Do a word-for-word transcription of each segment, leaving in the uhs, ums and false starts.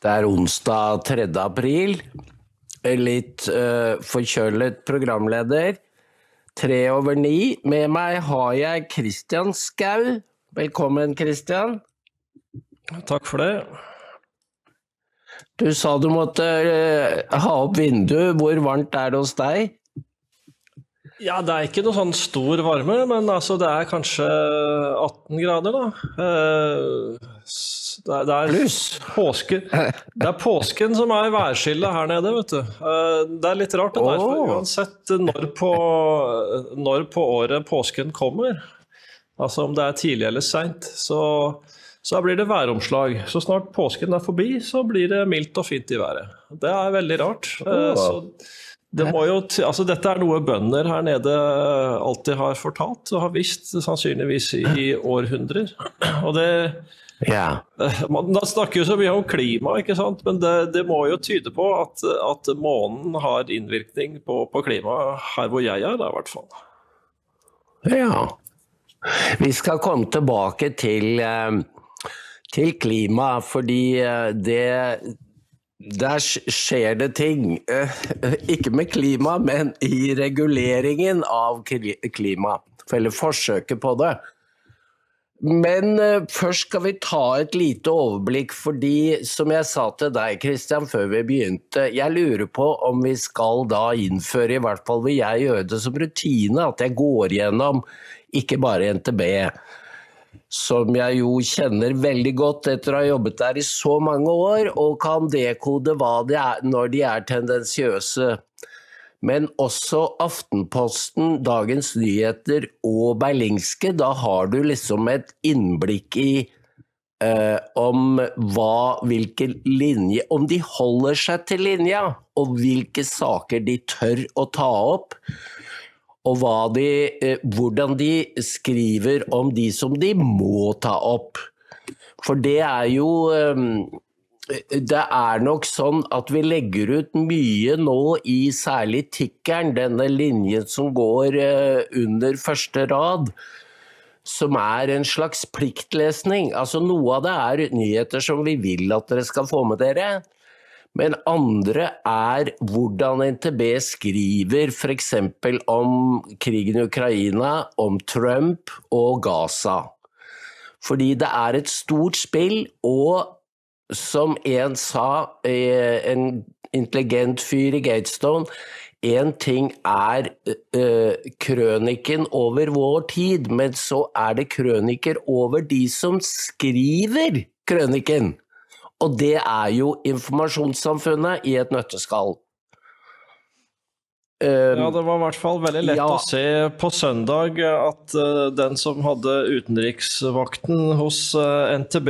Det er onsdag tredje april, litt uh, forkjølet programleder, tre over ni. Med meg har jeg Kristian Skau. Velkommen, Kristian. Takk for det. Du sa du måtte uh, ha opp vinduet. Hvor varmt er det hos deg? Ja, det er ikke noe sånn stor varme, men altså det er kanskje atten grader da. Uh, Det er, det, er påske, det er påsken som er værskillet her nede, vet du. Det er litt rart det der, for uansett når på, når på året påsken kommer, altså om det er tidlig eller sent, så, så blir det væromslag. Så snart påsken er forbi, så blir det mildt og fint i været. Det er veldig rart. Så det må jo, altså dette er noe bønder her nede alltid har fortalt, og har visst sannsynligvis i, i århundrer. Og det... Ja. Man snakker jo så mye om klima, ikke sant? Men det, det må jo tyde på at, at månen har innvirkning på, på klima her hvor jeg er, da, i hvert fall. Ja. Vi skal komme tilbake til, til klima, fordi det, der skjer det ting. Ikke med klima, men i reguleringen av klima, eller forsøket på det. Men uh, først skal vi ta et lite overblikk, fordi som jeg sa til deg, Kristian, før vi begynte, jeg lurer på om vi skal da innføre, i hvert fall vil jeg gjøre det som rutine, at jeg går gjennom ikke bare N T B, som jeg jo kjenner veldig godt etter å ha jobbet der i så mange år, og kan dekode hva det er når de er tendensiøse. Men også Aftenposten, Dagens Nyheter og Berlingske, da har du liksom et innblikk i eh, om hva, hvilke linje, om de holder seg til linja, og hvilke saker de tør å ta opp, og hva de, eh, hvordan de skriver om de som de må ta opp. For det er jo... Eh, Det er nok sånn at vi legger ut mye nå i særlig tikkeren, denne linjen som går under første rad, som er en slags pliktlesning. Altså noe av det er nyheter som vi vil at dere skal få med dere, men andre er hvordan N T B skriver for eksempel om krigen i Ukraina, om Trump og Gaza. Fordi det er et stort spill, og som en sa, en intelligent fyr i Gatestone, en ting er uh, krøniken over vår tid, men så er det krøniker over de som skriver krøniken. Og det er jo informasjonssamfunnet i et nøtteskall. Um, ja, det var i hvert fall veldig lett ja. Å se på søndag at uh, den som hadde utenriksvakten hos uh, N T B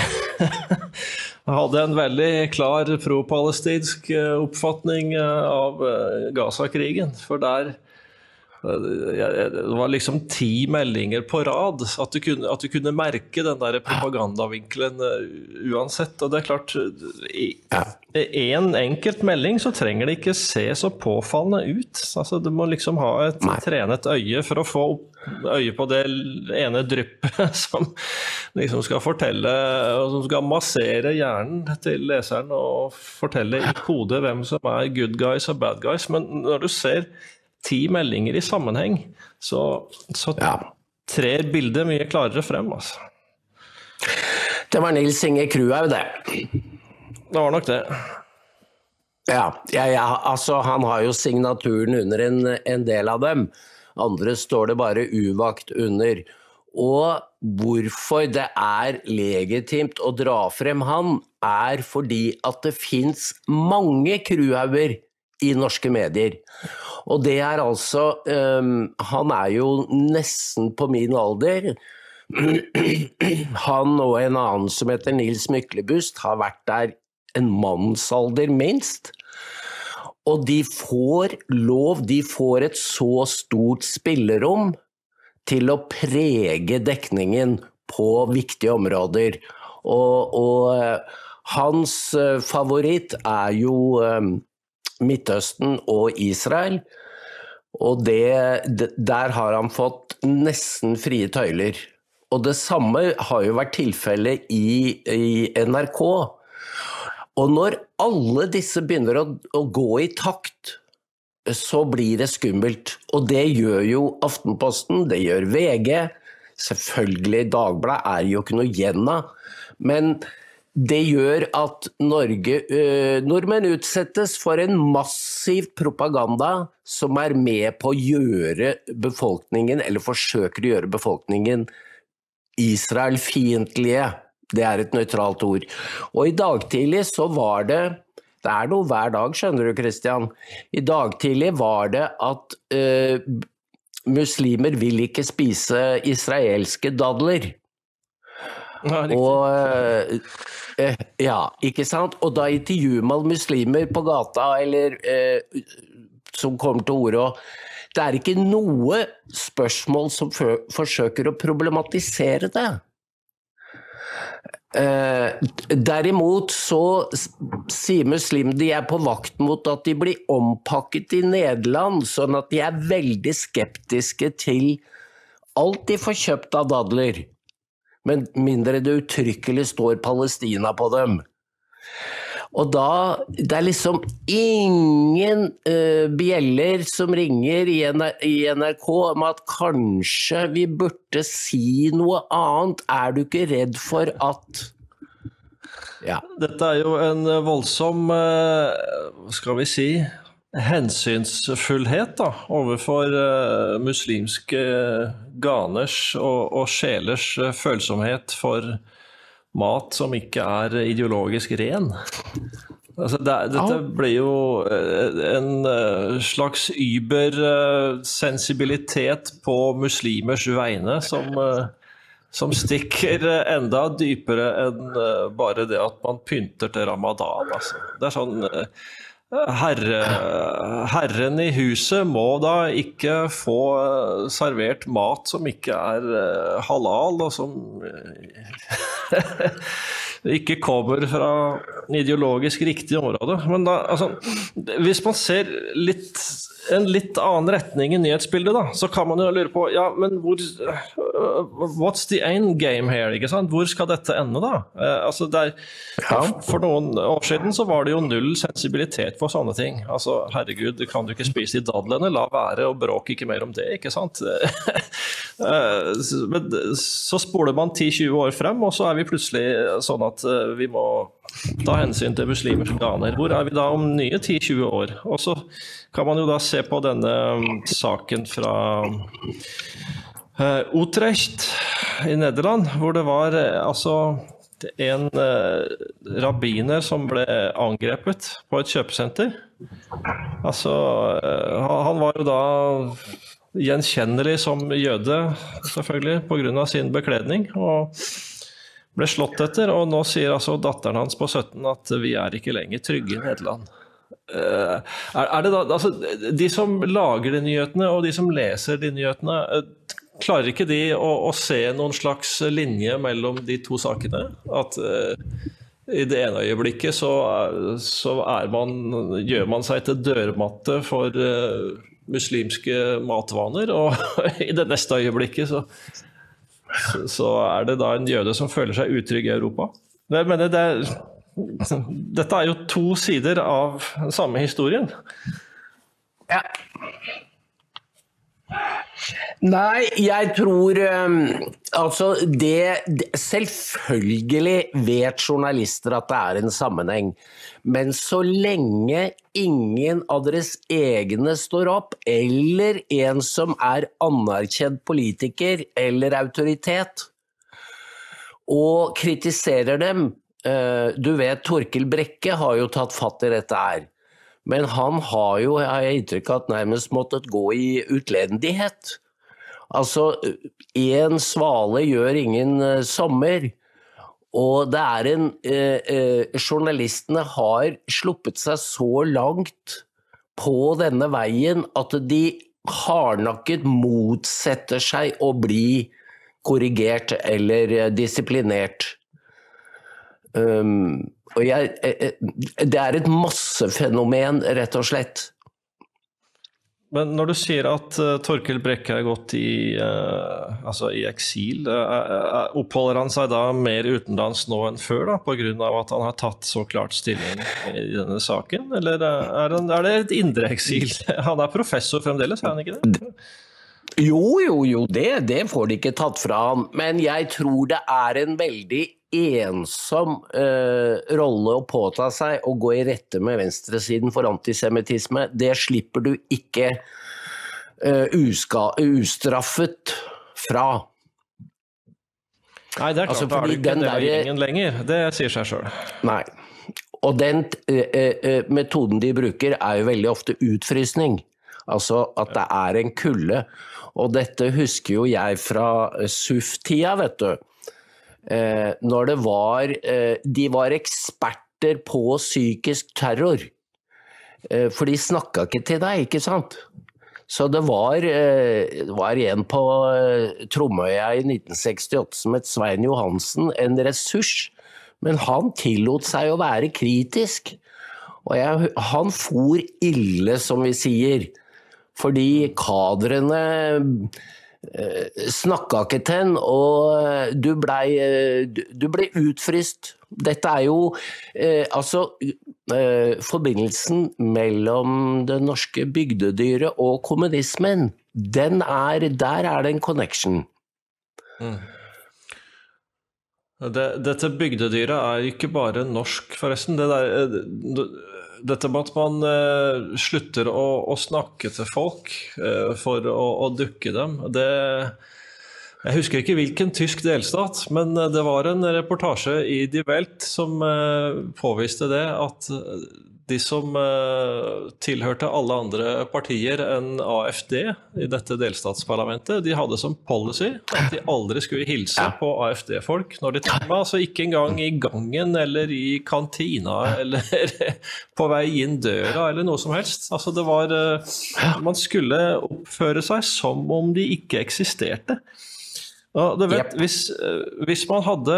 hadde en veldig klar pro-palestinsk uh, oppfatning uh, av uh, Gaza-krigen, for der det var liksom ti meldinger på rad at du kunne, at du kunne merke den der propagandavinkelen uansett, og det er klart i en enkelt melding så trenger det ikke se så påfallende ut, altså du må liksom ha et Nei. trenet øye for å få øye på det ene dryppet som liksom skal fortelle, og som skal massere hjernen til leseren og fortelle i kode hvem som er good guys og bad guys, men når du ser ti meldinger i sammenheng, så, så ja. trer bildet mye klarere frem. Altså. Det var Nils Inge Kruhaug, det. Det var nok det. Ja, ja, ja, altså han har jo signaturen under en, en del av dem. Andre står det bare uvakt under. Og hvorfor det er legitimt å dra frem han, er fordi at det finnes mange Kruhauger i norske medier. Og det er altså, um, han er jo nesten på min alder. Han og en annen som heter Nils Myklebust har vært der en mannsalder minst. Og de får lov, de får et så stort spillerom til å prege dekningen på viktige områder. Og, og hans favoritt er jo um, Midtøsten og Israel, og det, der har han fått nesten frie tøyler. Og det samme har jo vært tilfellet i, i N R K. Og når alle disse begynner å, å gå i takt, så blir det skummelt. Og det gjør jo Aftenposten, det gjør V G, selvfølgelig Dagbladet er jo ikke noe igjen av, men det gjør at Norge, øh, nordmenn utsettes for en massiv propaganda som er med på å gjøre befolkningen, eller forsøker å gjøre befolkningen Israel-fiendtlige. Det er et nøytralt ord. Og i dag tidlig så var det, det er noe hver dag, skjønner du, Christian. I dag tidlig var det at øh, muslimer vil ikke spise israelske dadler. Ja, og eh, ja, ikke sant? Og da intervjuer man muslimer på gata eller eh, som kommer til ord, og det er ikke noe spørsmål som for, forsøker å problematisere det. Eh, derimot så sier muslimer de er på vakt mot at de blir ompakket i Nederland, sånn at de er veldig skeptiske til alt de får kjøpt av dadler. Men mindre det uttrykkelig står Palestina på dem. Og da, det er liksom ingen uh, bjeller som ringer i, i N R K om at kanskje vi burde si noe annet. Er du ikke redd for at... Ja. Dette er jo en voldsom, uh, skal vi si, hensynsfullhet da, overfor uh, muslimske ganers og, og sjelers uh, følsomhet for mat som ikke er ideologisk ren. Altså, det, dette blir jo uh, en uh, slags yber-sensibilitet uh, på muslimers vegne som, uh, som stikker enda dypere enn uh, bare det at man pynter til Ramadan. Altså. Det er sånn... Uh, Herre, herren i huset må da ikke få servert mat som ikke er halal, og som ikke kommer fra ideologisk riktig område. Men da, altså, hvis man ser litt, en litt annen retning i nyhetsbildet, da, så kan man jo lure på, ja, men hvor, what's the end game here, ikke sant? Hvor skal dette ende da? Eh, altså, der, for noen år siden så var det jo null sensibilitet for sånne ting. Altså, herregud, kan du ikke spise de dadlene? La være og bråk ikke mer om det, ikke sant? Men så spoler man ti til tjue år frem, og så er vi plutselig sånn at vi må ta hensyn til muslimers ganer. Hvor er vi da om nye ti til tjue år? Og så kan man jo da se på denne saken fra uh, Utrecht i Nederland, hvor det var uh, altså en uh, rabbiner som ble angrepet på et kjøpesenter. Altså, uh, han var jo da gjenkjennelig som jøde, selvfølgelig, på grunn av sin bekledning, og ble slått etter, og nå sier altså datteren hans på sytten at vi er ikke lenger trygge i Nederland. Uh, er, er det da, altså, de som lager de nyhetene, og de som leser de nyhetene, uh, klarer ikke de å, å se noen slags linje mellom de to sakene? At uh, i det ene øyeblikket så, så er man, gjør man seg til dørmatte for uh, muslimske matvaner, og i det neste øyeblikket så Så, så er det da en jøde som føler seg utrygg i Europa. Jeg mener, det er, dette er jo to sider av samme historien. Ja. Nei, jeg tror um, altså det, det selvfølgelig vet journalister at det er en sammenheng, men så lenge ingen av deres egne står opp, eller en som er anerkjent politiker eller autoritet, og kritiserer dem, uh, du vet Torkel Brekke har jo tatt fatt i dette her, men han har jo, jeg har inntrykk av at nærmest måttet gå i utlendighet. Altså, en svale gjør ingen uh, sommer, og det er en, uh, uh, journalistene har sluppet seg så langt på denne veien at de hardnakket motsetter seg å bli korrigert eller uh, disiplinert. Um, og jeg, uh, det er et massefenomen, rett og slett. Men når du sier at uh, Torkel Brekke er gått i, uh, altså i eksil, uh, oppholder han seg da mer utenlands nå enn før, da, på grunn av at han har tatt så klart stilling i denne saken? Eller er, han, er det et indre eksil? Han er professor fremdeles, er han ikke det? Jo, jo, jo, det, det får de ikke tatt fra han. Men jeg tror det er en veldig ensom uh, rolle å påta seg å gå i rette med venstresiden for antisemittisme. Det slipper du ikke uh, uska, ustraffet fra. Nei, det er klart, altså, da er det ikke en del av gjengen lenger. Det sier seg selv. Nei, og den uh, uh, metoden de bruker er jo veldig ofte utfrysning. Altså at det er en kulde. Og dette husker jo jeg fra S U F-tida, vet du. Eh, når det var, eh, de var eksperter på psykisk terror, eh, for de snakket ikke til deg, ikke sant? Så det var, eh, det var en på eh, Tromøya i nitten sekstiåtte som het Svein Johansen, en ressurs, men han tillot seg å være kritisk, og jeg, han for ille, som vi sier, fordi kadrene snakket ikke til den, og du ble, du ble utfryst. Dette er jo eh, altså eh, forbindelsen mellom det norske bygdedyret og kommunismen. Den er, der er det en connection. Mm. Det, dette bygdedyret er ikke bare norsk, forresten. Det der, det, dette med at man uh, slutter å, å snakke til folk uh, for å, å dukke dem, det, jeg husker ikke hvilken tysk delstat, men det var en reportasje i Die Welt som uh, påviste det, at de som uh, tilhørte alle andre partier enn A F D i dette delstatsparlamentet, de hadde som policy at de aldri skulle hilse på A F D-folk når de kom, altså ikke engang i gangen eller i kantina eller på vei inn døra eller noe som helst. Altså det var, uh, man skulle oppføre seg som om de ikke eksisterte. Ja, du vet, yep. hvis, hvis man hadde,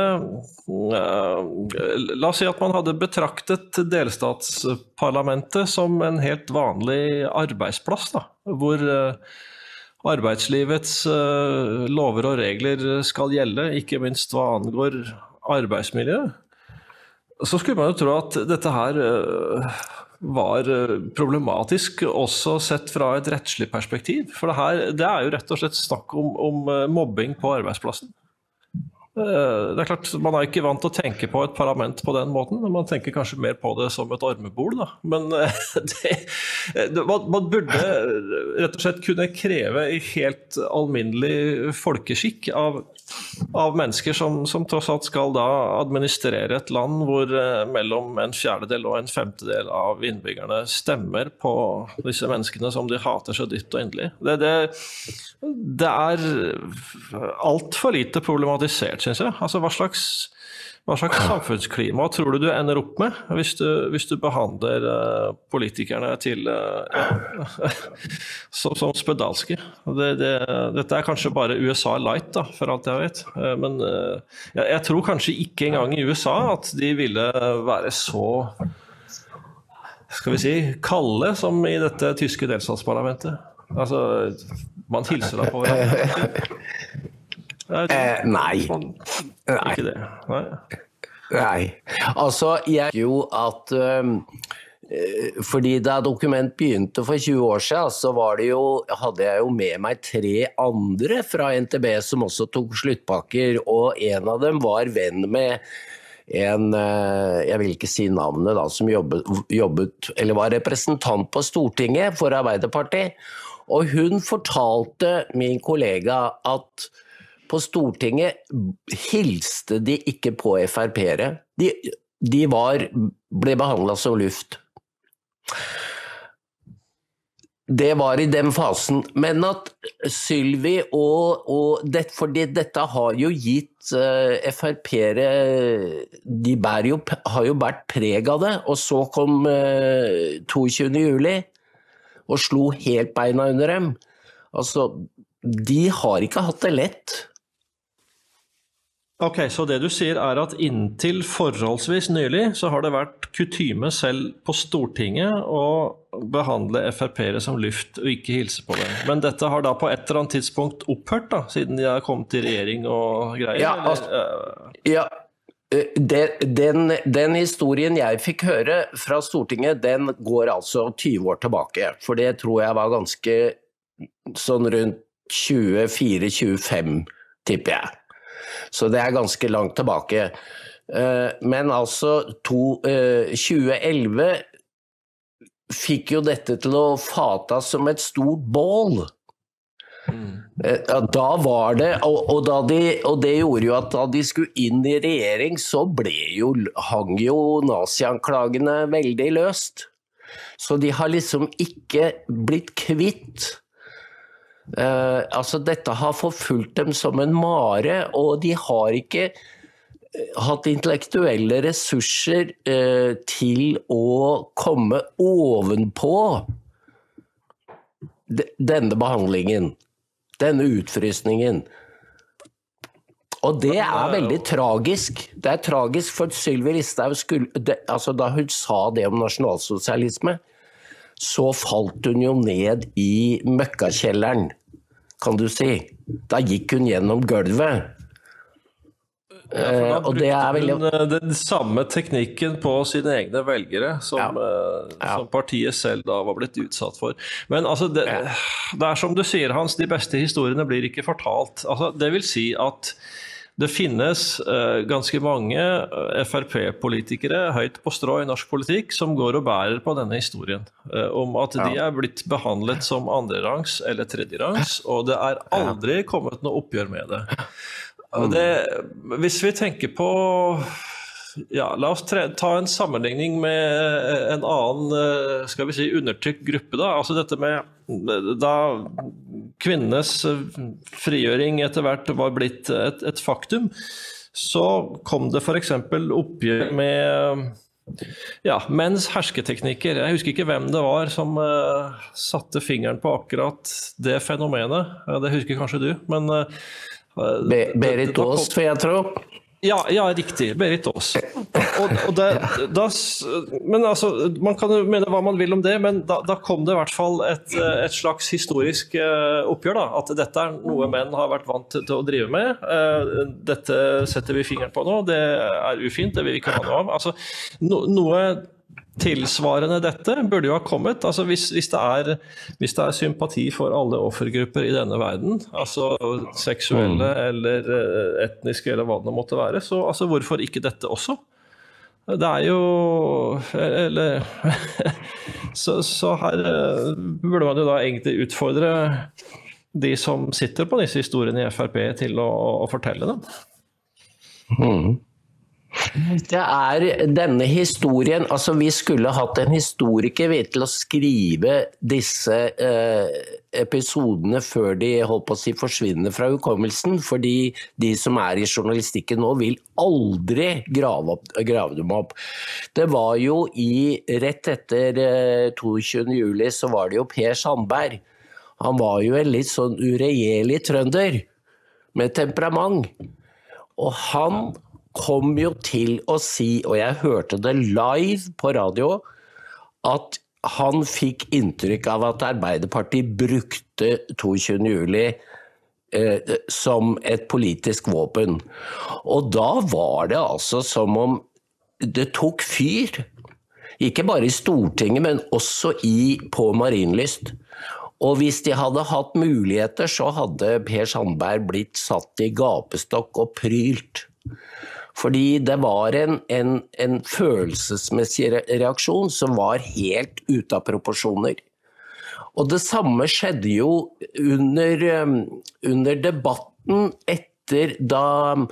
uh, la oss si at man hadde betraktet delstatsparlamentet som en helt vanlig arbeidsplass, da, hvor uh, arbeidslivets uh, lover og regler skal gjelde, ikke minst hva angår arbeidsmiljø, så skulle man jo tro at dette her uh, var problematisk også sett fra et rettslig perspektiv. For det her, det er jo rett og slett snakk om, om mobbing på arbeidsplassen. Det er klart, man er ikke vant til å tenke på et parlament på den måten, man tenker kanskje mer på det som et ormebol, da. Men det, det, man, man burde rett og slett kunne kreve i helt alminnelig folkeskikk av, av mennesker som, som tross alt skal da administrere et land hvor mellom en fjerdedel og en femtedel av innbyggerne stemmer på disse menneskene som de hater så dypt og endelig. Det, det, det er alt for lite problematisert, synes jeg. Altså, hva slags, hva slags samfunnsklima tror du du ender opp med hvis du, hvis du behandler uh, politikerne til uh, ja, som, som spedalske? Det, det, dette er kanskje bare U S A light, da, for alt jeg vet. Uh, men uh, jeg, jeg tror kanskje ikke engang i U S A at de ville være så, skal vi si, kalde som i dette tyske delstatsparlamentet. Altså, man hilser deg på hverandre. Eh, nei. Nei. Ikke det. Nei. Nei. Altså, jeg jo at um, fordi da Dokument begynte for tjue år siden, så var det jo, hadde jeg jo med meg tre andre fra N T B som også tok sluttpakker, og en av dem var venn med en, jeg vil ikke si navnet da, som jobbet, jobbet eller var representant på Stortinget for Arbeiderpartiet, og hun fortalte min kollega at på Stortinget hilste de ikke på F R P-ere. De, de var, ble behandlet som luft. Det var i den fasen. Men at Sylvi og, og det, fordi dette har jo gitt uh, F R P-ere, de bær jo, har jo vært preg av det, og så kom uh, toogtyvende juli og slo helt beina under dem. Altså, de har ikke hatt det lett. Ok, så det du sier er at inntil forholdsvis nylig så har det vært kutyme selv på Stortinget å behandle F R P-ere som luft og ikke hilse på dem. Men dette har da på et eller annet tidspunkt opphørt da, siden de har kommet til regjering og greier? Ja, altså, ja. Den, den, den historien jeg fikk høre fra Stortinget, den går altså tyve år tilbake. For det tror jeg var ganske sånn rundt tjuefire tjuefem, tipper jeg. Så det er ganske langt tilbake. Men altså to, tjue elleve fikk jo dette til å fata som et stort bål. Mm. Da var det, og, og, da de, og det gjorde jo at da de skulle inn i regjering, så ble jo, hang jo nazianklagene veldig løst. Så de har liksom ikke blitt kvitt. Uh, altså dette har forfulgt dem som en mare, og de har ikke hatt intellektuelle ressurser uh, til å komme ovenpå de, denne behandlingen, denne utfrysningen. Og det er veldig tragisk. Det er tragisk for Sylvi Listhaug skulle, det, altså da hun sa det om nasjonalsosialisme, så falt hun jo ned i møkkakjelleren, kan du si. Da gikk hun gjennom gulvet. Ja, og det er veldig... hun den samme teknikken på sine egne velgere som, ja. Ja. som partiet selv da var blitt utsatt for. Men altså, det, ja. det er som du sier, Hans, de beste historiene blir ikke fortalt. Altså, det vil si at det finnes uh, ganske mange F R P-politikere høyt på strå i norsk politikk som går og bærer på denne historien. Uh, om at ja. de er blitt behandlet som andrerangs eller tredjerangs, og det er aldri kommet noe oppgjør med det. Og det hvis vi tenker på, ja, la oss tre, ta en sammenligning med en annen, skal vi si, undertrykt gruppe da. Altså dette med da kvinnenes frigjøring etter hvert var blitt et, et faktum, så kom det for eksempel oppgjør med ja, menns hersketeknikker. Jeg husker ikke hvem det var som uh, satte fingeren på akkurat det fenomenet. Ja, det husker kanskje du, men uh, Be Berit Aas, for jeg tror. Ja, ja, riktig. Berit Aas. Og, og det, da, men altså, man kan jo mene hva man vil om det, men da, da kom det i hvert fall et, et slags historisk oppgjør da, at dette er noe menn har vært vant til å drive med. Dette setter vi fingeren på nå, det er ufint, det vil vi ikke ha noe av. Altså, no, noe tilsvarende dette burde jo ha kommet, altså hvis, hvis, det er, hvis det er sympati for alle offergrupper i denne verden, altså seksuelle mm. eller etniske eller hva det måtte være, så altså, hvorfor ikke dette også? Det er jo eller, så, så her burde man jo da egentlig utfordre de som sitter på disse historiene i F R P til å, å fortelle dem. Mm. Det er denne historien, altså vi skulle hatt en historiker til å skrive disse eh, episodene før de holdt på å si forsvinner fra hukommelsen, fordi de som er i journalistikken nå vil aldri grave, opp, grave dem opp. Det var jo i, rett etter eh, toogtyvende juli så var det jo Per Sandberg. Han var jo en litt sånn uregjerlig trønder med temperament, og han kom jo til å si, og jeg hørte det live på radio, at han fikk inntrykk av at Arbeiderpartiet brukte toogtyvende juli eh, som et politisk våpen. Og da var det altså som om det tok fyr. Ikke bare i Stortinget, men også i, på Marienlyst. Og hvis de hadde hatt muligheter, så hadde Per Sandberg blitt satt i gapestokk og prylt. Fordi det var en, en, en følelsesmessig reaksjon som var helt ute av proporsjoner. Og det samme skjedde jo under, under debatten etter da,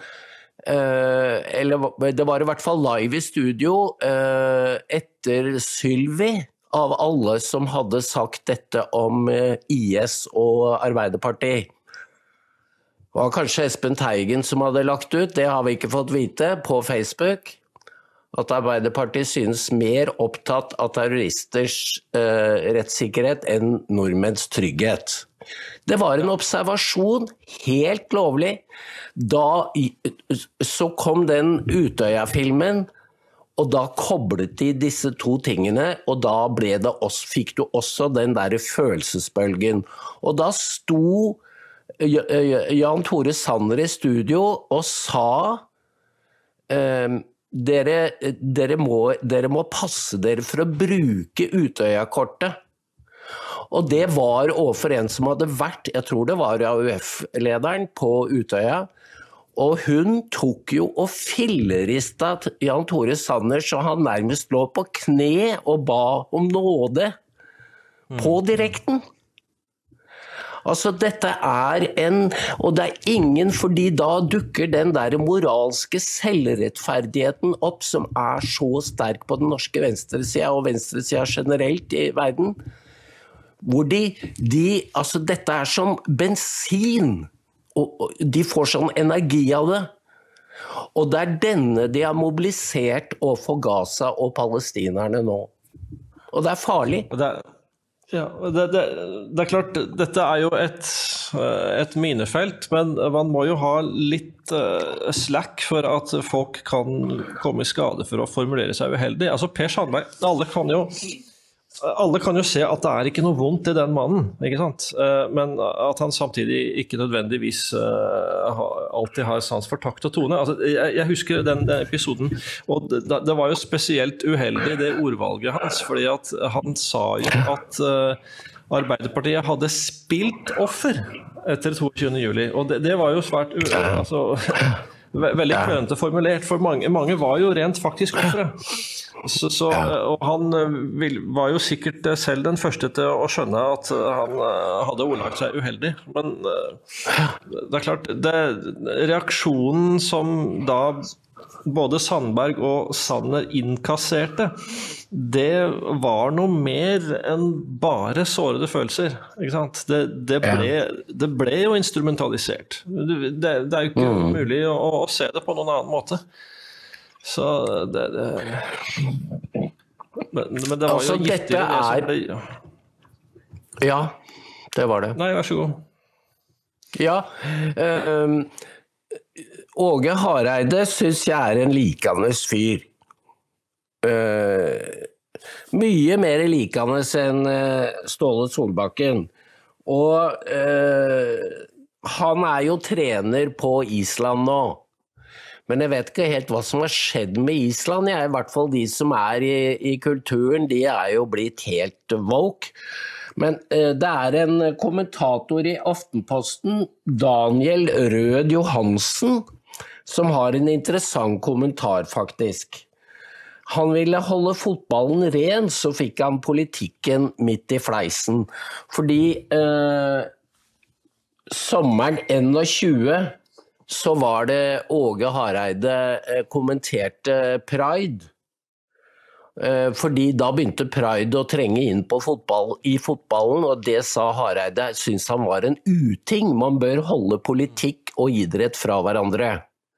eh, eller det var i hvert fall live i studio, eh, etter Sylvi, av alle som hadde sagt dette om I S og Arbeiderpartiet. Det var kanskje Espen Teigen som hadde lagt ut, det har vi ikke fått vite, på Facebook, at Arbeiderpartiet synes mer opptatt av terroristers eh, rettssikkerhet enn nordmenns trygghet. Det var en observasjon, helt lovlig. Da så kom den Utøya-filmen, og da koblet de disse to tingene, og da ble det også, fikk du også den der følelsesbølgen. Og da sto Jan Tore Sanner i studio og sa eh, dere, dere, må, dere må passe dere for å bruke Utøya-kortet. Og det var overfor en som hadde vært, jeg tror det var A U F-lederen på Utøya, og hun tok jo og fillerista Jan Tore Sanner så han nærmest lå på kne og ba om nåde på direkten. Altså dette er en, og det er ingen, fordi da dukker den der moralske selvrettferdigheten opp som er så sterk på den norske venstresida og venstresida generelt i verden, hvor de, de, altså dette er som bensin, og de får sånn energi av det. Og det er denne de har mobilisert overfor Gaza og palestinerne nå. Og det er farlig. Det er, ja, det, det, det er klart, dette er jo et, et minefelt, men man må jo ha litt uh, slack for at folk kan komme i skade for å formulere seg uheldig. Altså Per Sandberg, alle kan jo Alle kan jo se at det er ikke noe vondt i den mannen, ikke sant? Men at han samtidig ikke nødvendigvis alltid har sans for takt og tone. Altså, jeg, jeg husker den, den episoden, og det, det var jo spesielt uheldig det ordvalget hans, fordi at han sa jo at Arbeiderpartiet hadde spilt offer etter tjueåtte juli, og det, det var jo svært uheldig, altså, veldig klønete formulert, for mange, mange var jo rent faktisk ofre. Så, så, og han vil, var jo sikkert selv den første til å skjønne at han hadde ordlagt seg uheldig, men det er klart, det, reaksjonen som da både Sandberg og Sanner innkasserte, det var noe mer enn bare sårede følelser, ikke sant? Det, det, ble, det ble jo instrumentalisert. Det, det er jo ikke mm. mulig å, å se det på noen annen måte. Så det, det men, men det var altså, jo giftig det som ble... Ja, det var det. Nei, vær så god. Ja, um, Åge Hareide synes jeg er en likende fyr. Uh, mye mer likende enn uh, Ståle Solbakken. Og uh, han er jo trener på Island nå. Men jeg vet ikke helt hva som har skjedd med Island. Jeg er i hvert fall de som er i, i kulturen, de er jo blitt helt woke. Men eh, det er en kommentator i Aftenposten, Daniel Rød Johansen, som har en interessant kommentar faktisk. Han ville holde fotballen ren, så fikk han politikken midt i fleisen. Fordi eh, sommeren tjueén, så var det Åge Hareide kommenterte Pride. Fordi da begynte Pride å trenge inn på fotball, i fotballen, og det sa Hareide, synes han var en uting. Man bør holde politikk og idrett fra hverandre.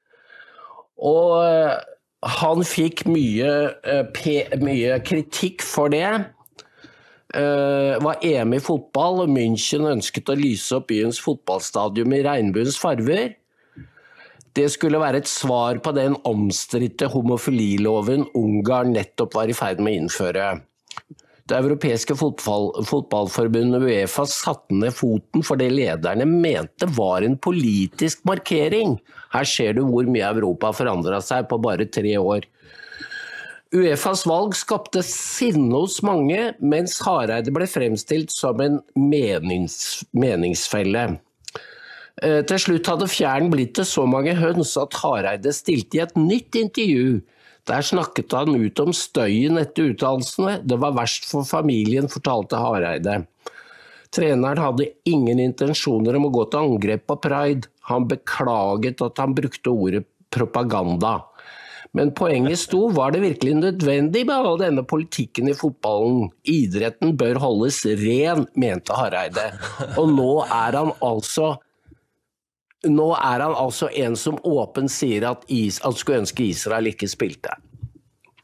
Og han fikk mye, mye kritikk for det. Uh, var E M i fotball, og München ønsket å lyse opp byens fotballstadion i regnbuens farver. Det skulle være et svar på den omstridte homofililoven Ungarn nettopp var i ferd med å innføre. Det europeiske fotball, fotballforbundet UEFA satte ned foten for det lederne mente var en politisk markering. Her ser du hvor mye Europa forandret seg på bare tre år. UEFAs valg skapte sinne hos mange, mens Hareide ble fremstilt som en menings, meningsfelle. Til slutt hadde fjæren blitt til så mange høns at Hareide stilte i et nytt intervju. Der snakket han ut om støyen etter uttalelsene. Det var verst for familien, fortalte Hareide. Treneren hadde ingen intensjoner om å gå til angrep på Pride. Han beklaget at han brukte ordet propaganda. Men poenget sto, var det virkelig nødvendig med all denne politikken i fotballen? Idretten bør holdes ren, mente Hareide. Og nå er han altså... Nå er han altså en som åpent sier at Is- han skulle ønske Israel ikke spilte.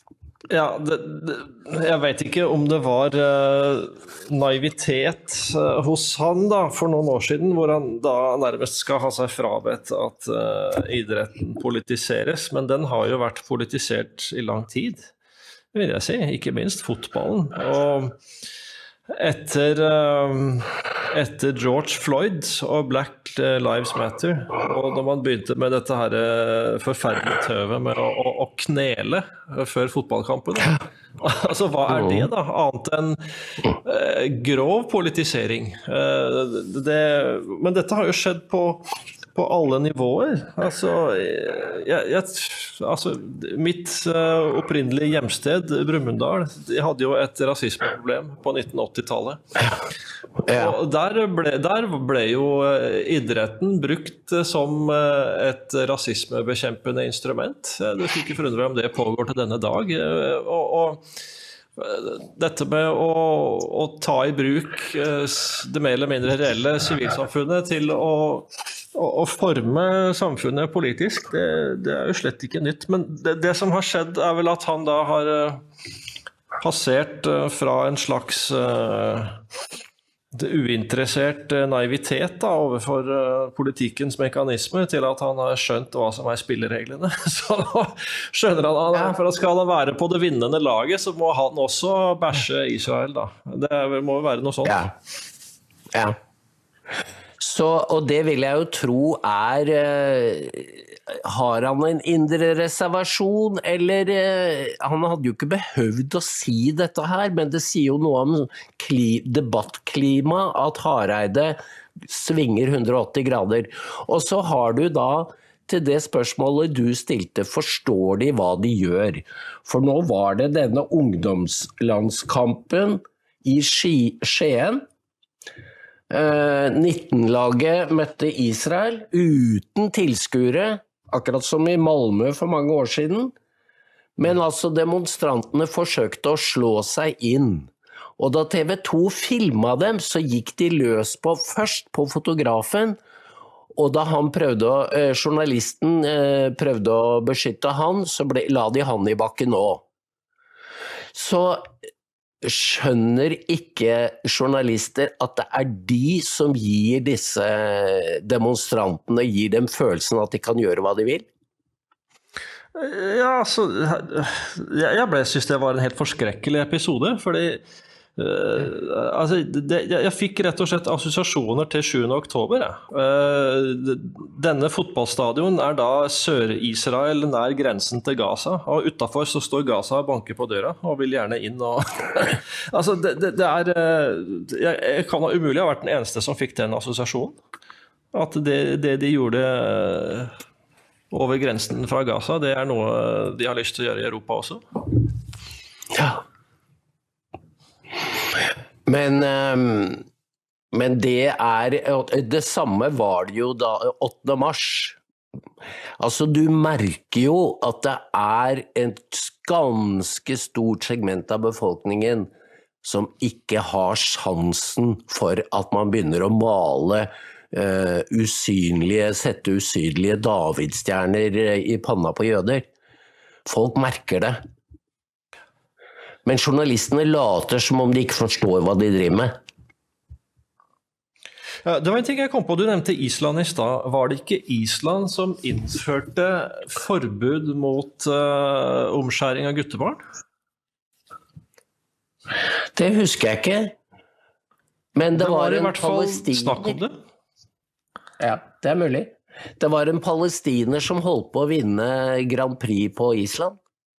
Ja, det, det, jeg vet ikke om det var uh, naivitet uh, hos han da, for noen år siden, hvor han da nærmest skal ha seg frabedt at uh, idretten politiseres, men den har jo vært politisert i lang tid, vil jeg si, ikke minst fotballen. Og etter, uh, etter George Floyd og Black Lives Matter, og da man begynte med dette her forferdelige tøvet med å, å, å knele før fotballkampen, altså hva er det da, annet enn uh, grov politisering? Uh, det, men dette har jo skjedd på på alle nivåer. Altså, jeg, jeg, altså mitt uh, opprinnelige hjemsted, Brumunddal, de hadde jo et rasismeproblem på nitten åtti-tallet. Ja. Og der ble, der ble jo idretten brukt som et rasismebekjempende instrument. Det skulle ikke forundre meg om det pågår til denne dag. Og, og dette med å, å ta i bruk det mer eller mindre reelle sivilsamfunnet til å Å forme samfunnet politisk, det, det er jo slett ikke nytt. Men det, det som har skjedd er vel at han da har passert fra en slags uh, uinteressert naivitet da, overfor uh, politikkens mekanismer, til at han har skjønt hva som er spillereglene. Så nå skjønner han at for at skal han være på det vinnende laget, så må han også bæsje Israel. Da. Det må jo være noe sånt. Ja, ja. Så, og det vil jeg jo tro er, eh, har han en indre reservasjon, eller eh, han hadde jo ikke behøvd å si dette her, men det sier jo noe om kli, debattklima, at Hareide svinger hundre og åtti grader. Og så har du da, til det spørsmålet du stilte, forstår de hva de gjør? For nå var det denne ungdomslandskampen i Skien, nitten-laget møtte Israel uten tilskuere, akkurat som i Malmö for mange år siden. Men altså demonstrantene forsøkte å slå seg inn. Og da T V to filmet dem, så gikk de løs på først på fotografen, og da han prøvde å, eh, journalisten eh, prøvde å beskytte han, så ble, la de han i bakken også. Så skjønner ikke journalister at det er de som gir disse demonstrantene, gir dem følelsen at de kan gjøre hva de vil? Ja, altså, jeg ble, synes det var en helt forskrekkelig episode, fordi Uh, altså, det, jeg, jeg fikk rett og slett assosiasjoner til sjuende oktober. Uh, denne fotballstadion er da Sør-Israel nær grensen til Gaza, og utenfor så står Gaza og banker på døra og vil gjerne inn og altså, det, det, det er jeg, jeg kan ha umulig ha vært den eneste som fikk den assosiasjonen, at det, det de gjorde over grensen fra Gaza, det er noe de har lyst til å gjøre i Europa også. Ja. Men, men det er, det samme var det jo da åttende mars. Altså du merker jo at det er et ganske stort segment av befolkningen som ikke har sjansen for at man begynner å male uh, usynlige, sette usynlige Davidstjerner i panna på jøder. Folk merker det. Men journalistene later som om de ikke forstår hva de driver med. Ja, det var en ting jeg kom på. Du nevnte Island i stad. Var det ikke Island som innførte forbud mot uh, omskjæring av guttebarn? Det husker jeg ikke. Men det, det var, var i hvert fall snakk om det. Ja, det er mulig. Det var en palestiner som holdt på å vinne Grand Prix på Island.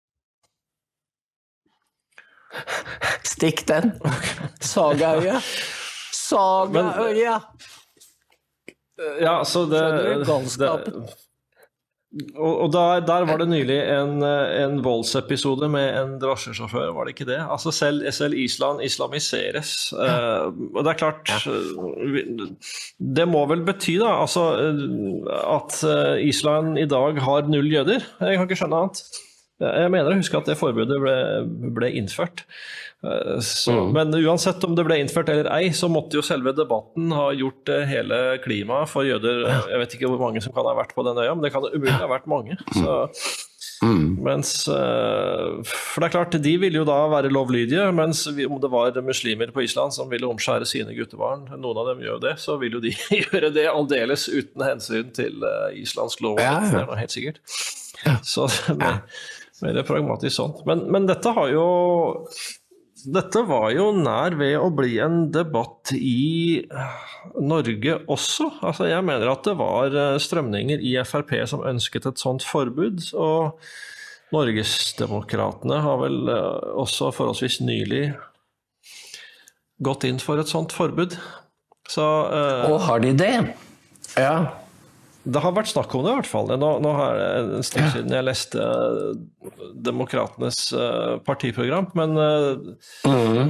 Stikk den. Sagaøya. Sagaøya. Ja, så det... det og og der, der var det nylig en, en voldsepisode med en drosjesjåfør, var det ikke det? Altså selv, selv Island islamiseres. Uh, og det er klart, det må vel bety da, altså, at Island i dag har null jøder. Jeg kan ikke skjønne annet. Jeg mener å huske at det forbudet ble, ble innført. Så, mm. Men uansett om det ble innført eller ei, så måtte jo selve debatten ha gjort hele klimaet for jøder. Jeg vet ikke hvor mange som kan ha vært på den øya, men det kan umulig ha vært mange. Så Mm. Mens, for det er klart, de ville jo da være lovlydige, mens om det var muslimer på Island som ville omskjære sine guttebarn, noen av dem gjør det, så vil jo de gjøre det aldeles uten hensyn til islandsk lov. Ja, ja. Det er noe helt sikkert. Så mer, mer pragmatisk sånn. Men, men dette har jo Dette var jo nær ved å bli en debatt i Norge også. Altså, jeg mener at det var strømninger i F R P som ønsket et sånt forbud, og Norgesdemokratene har vel også forholdsvis nylig gått inn for et sånt forbud. Så, uh, og har de det? Ja. Det har vært snakk om det i hvert fall. Nå, nå har det en stund siden jeg leste Demokratenes uh, partiprogram, men uh, mm.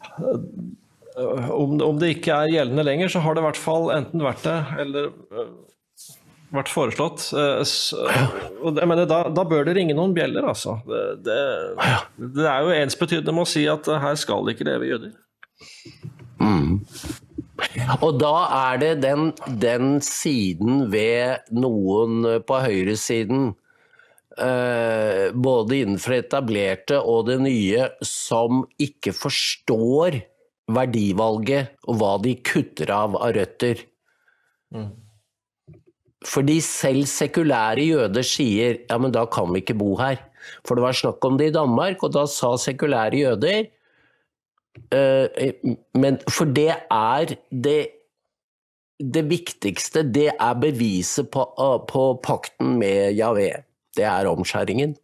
om, om det ikke er gjeldende lenger, så har det i hvert fall enten vært det, eller uh, vært foreslått. Uh, så, og jeg mener, da, da bør det ringe noen bjeller, altså. Det, det, det er jo ensbetydende med å si at uh, her skal det ikke leve jøder. Mm. Og da er det den, den siden ved noen på høyresiden, eh, både innenfor etablerte og det nye, som ikke forstår verdivalget og hva de kutter av av røtter. Mm. Fordi selv sekulære jøder sier, ja, men da kan vi ikke bo her. For det var snakk om det i Danmark, og da sa sekulære jøder, Uh, men for det er det, det viktigste, det er beviset på, uh, på pakten med Jahve. Det er omskjæringen.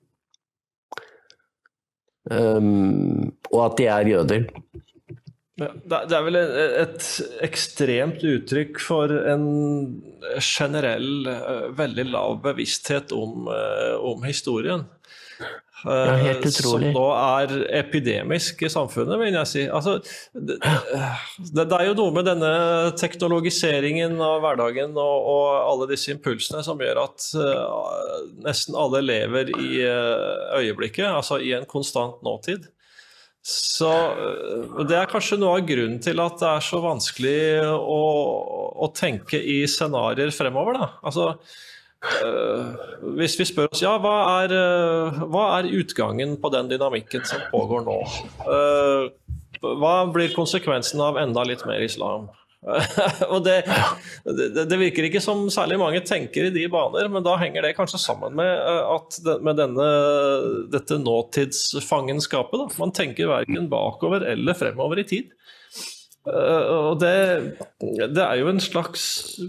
Um, og at de er jøder. Ja, det er vel et ekstremt uttrykk for en generell, uh, veldig lav bevissthet om, uh, om historien. Ja, helt utrolig. Som nå er epidemisk i samfunnet, vil jeg si. Altså, det, det, det er jo noe med denne teknologiseringen av hverdagen og, og alle disse impulsene som gjør at uh, nesten alle lever i uh, øyeblikket, altså i en konstant nåtid. Så uh, det er kanskje noe av grunnen til at det er så vanskelig å, å tenke i scenarier fremover, da. Altså, Uh, hvis vi spør oss, ja, hva er, uh, hva er utgangen på den dynamikken som pågår nå? Uh, hva blir konsekvensen av enda litt mer islam? Og det, det, det virker ikke som særlig mange tenker i de baner, men da henger det kanskje sammen med, uh, at det, med denne, dette nåtidsfangenskapet. Da. Man tenker hverken bakover eller fremover i tid. Uh, og det, det er jo en slags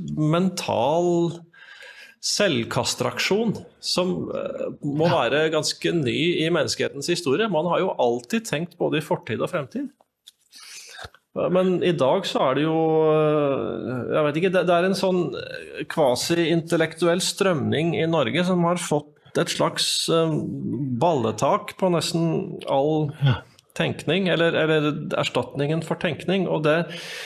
mental selvkastraksjon som må være ganske ny i menneskehetens historie. Man har jo alltid tenkt både i fortid og fremtid. Men i dag så er det jo, jeg vet ikke, det er en sånn kvasi-intellektuell strømning i Norge som har fått et slags balletak på nesten all tenkning, eller, eller erstatningen for tenkning, og det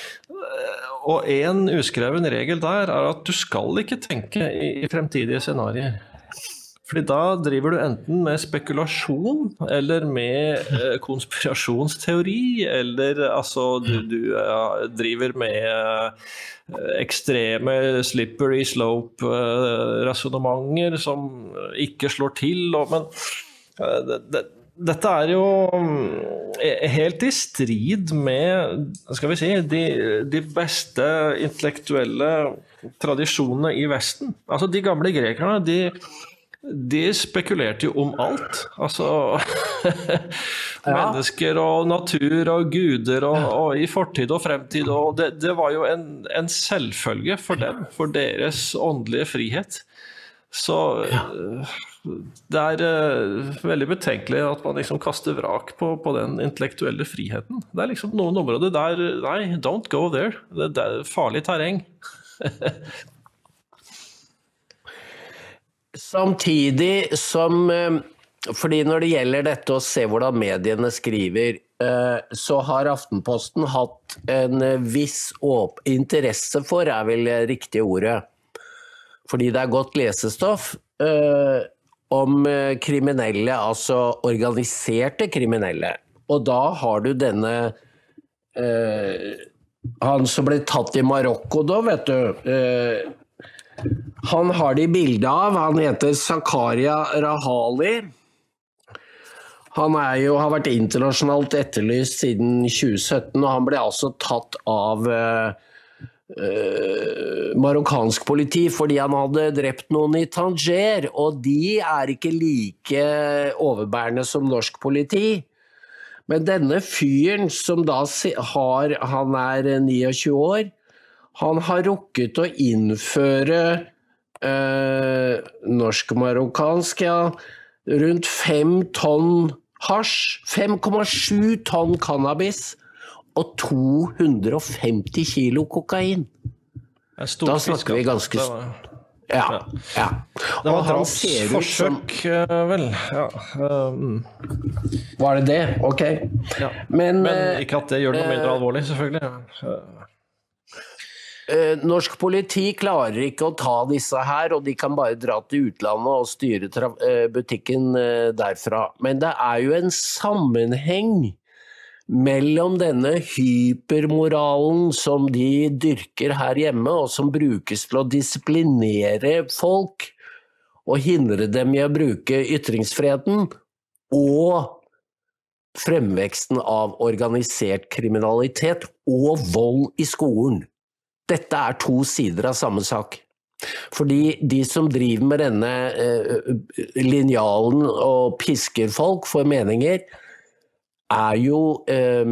Og en uskreven regel der er at du skal ikke tenke i fremtidige scenarier. Fordi da driver du enten med spekulasjon, eller med eh, konspirasjonsteori, eller altså du, du ja, driver med eh, ekstreme slippery slope eh, resonnementer som ikke slår til. Og, men eh, det, det, dette er jo helt i strid med, skal vi si, de, de beste intellektuelle tradisjonene i Vesten. Altså de gamle grekerne, de, de spekulerte jo om alt. Altså mennesker og natur og guder og, og i fortid og fremtid. Og det, det var jo en, en selvfølge for dem, for deres åndelige frihet. Så det er uh, veldig betenkelig at man liksom kaster vrak på, på den intellektuelle friheten. Det er liksom noen områder der, nei, don't go there. Det, det er farlig terreng. Samtidig som, fordi når det gjelder dette å se hvordan mediene skriver, så har Aftenposten hatt en viss interesse for, er vel riktige ordet, fordi det er godt lesestoff, om kriminelle, altså organiserte kriminelle. Og da har du denne eh, han som ble tatt i Marokko da, vet du, eh, Han har de bilde av, han heter Zakaria Rahali. Han er jo, har vært internasjonalt etterlyst siden tjue sytten, og han ble altså tatt av uh, uh, marokkansk politi fordi han hadde drept noen i Tanger, og de er ikke like overbærende som norsk politi. Men denne fyren som da har, han er tjueni år, han har rukket å innføre uh, norsk-marokkansk, ja, rundt fem tonn hasj, fem komma sju tonn cannabis og to hundre og femti kilo kokain. Da snakker vi ganske... Ja, ja. Det var drapsforsøk, som... vel. Ja. Um... Var det det? Ok. Ja. Men, Men ikke at det gjør det noe mindre alvorlig, selvfølgelig. Ja. Uh, norsk politi klarer ikke å ta disse her, og de kan bare dra til utlandet og styre uh, butikken uh, derfra. Men det er jo en sammenheng mellom denne hypermoralen som de dyrker her hjemme, og som brukes til å disiplinere folk og hindre dem i å bruke ytringsfriheten, og fremveksten av organisert kriminalitet og vold i skolen. Dette er to sider av samme sak. Fordi de som driver med denne eh, linjalen og pisker folk for meninger, er jo, eh,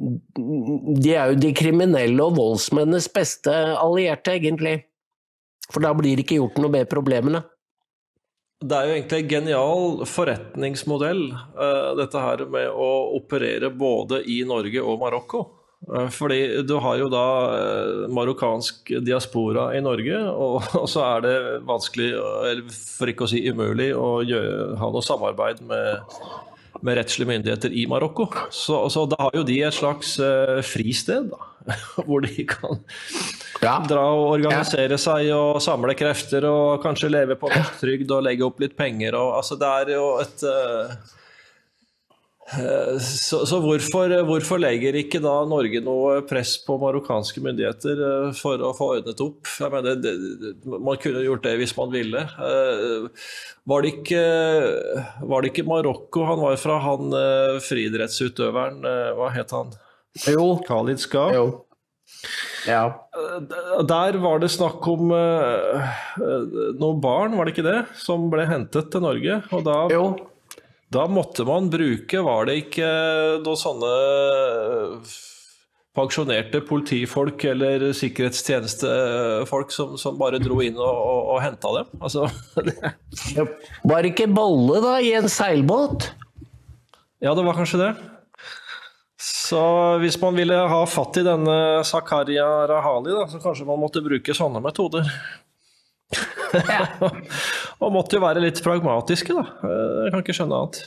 de er jo de kriminelle og voldsmennenes beste allierte, egentlig. For da blir det ikke gjort noe med problemene. Det er jo egentlig en genial forretningsmodell, uh, dette her med å operere både i Norge og Marokko. Fordi du har jo da marokkansk diaspora i Norge, og, og så er det vanskelig, for ikke å si umulig, å gjøre, ha noe samarbeid med, med rettslige myndigheter i Marokko. Så, så da har jo de et slags uh, fristed, da, hvor de kan ja. dra og organisere ja. seg og samle krefter og kanskje leve på norsk trygd og legge opp litt penger. Og, altså, det er jo et... Uh, Så, så hvorfor, hvorfor legger ikke da Norge noe press på marokkanske myndigheter for å få ordnet opp? Jeg mener, det, man kunne gjort det hvis man ville. Var det ikke, var det ikke Marokko han var fra, han friidrettsutøveren, hva het han? Jo. Khalid Skah? Jo. Ja. Der var det snakk om noen barn, var det ikke det, som ble hentet til Norge? Og da... Jo. Da måtte man bruke, var det ikke noen sånne pensjonerte politifolk eller sikkerhetstjenestefolk som, som bare dro inn og, og, og hentet dem? Altså, det... Var det ikke Bolle da, i en seilbåt? Ja, det var kanskje det. Så hvis man ville ha fatt i denne Zakaria Rahali, da, så kanskje man måtte bruke sånne metoder. Ja. Og måtte jo være litt pragmatiske da. Jeg kan ikke skjønne annet.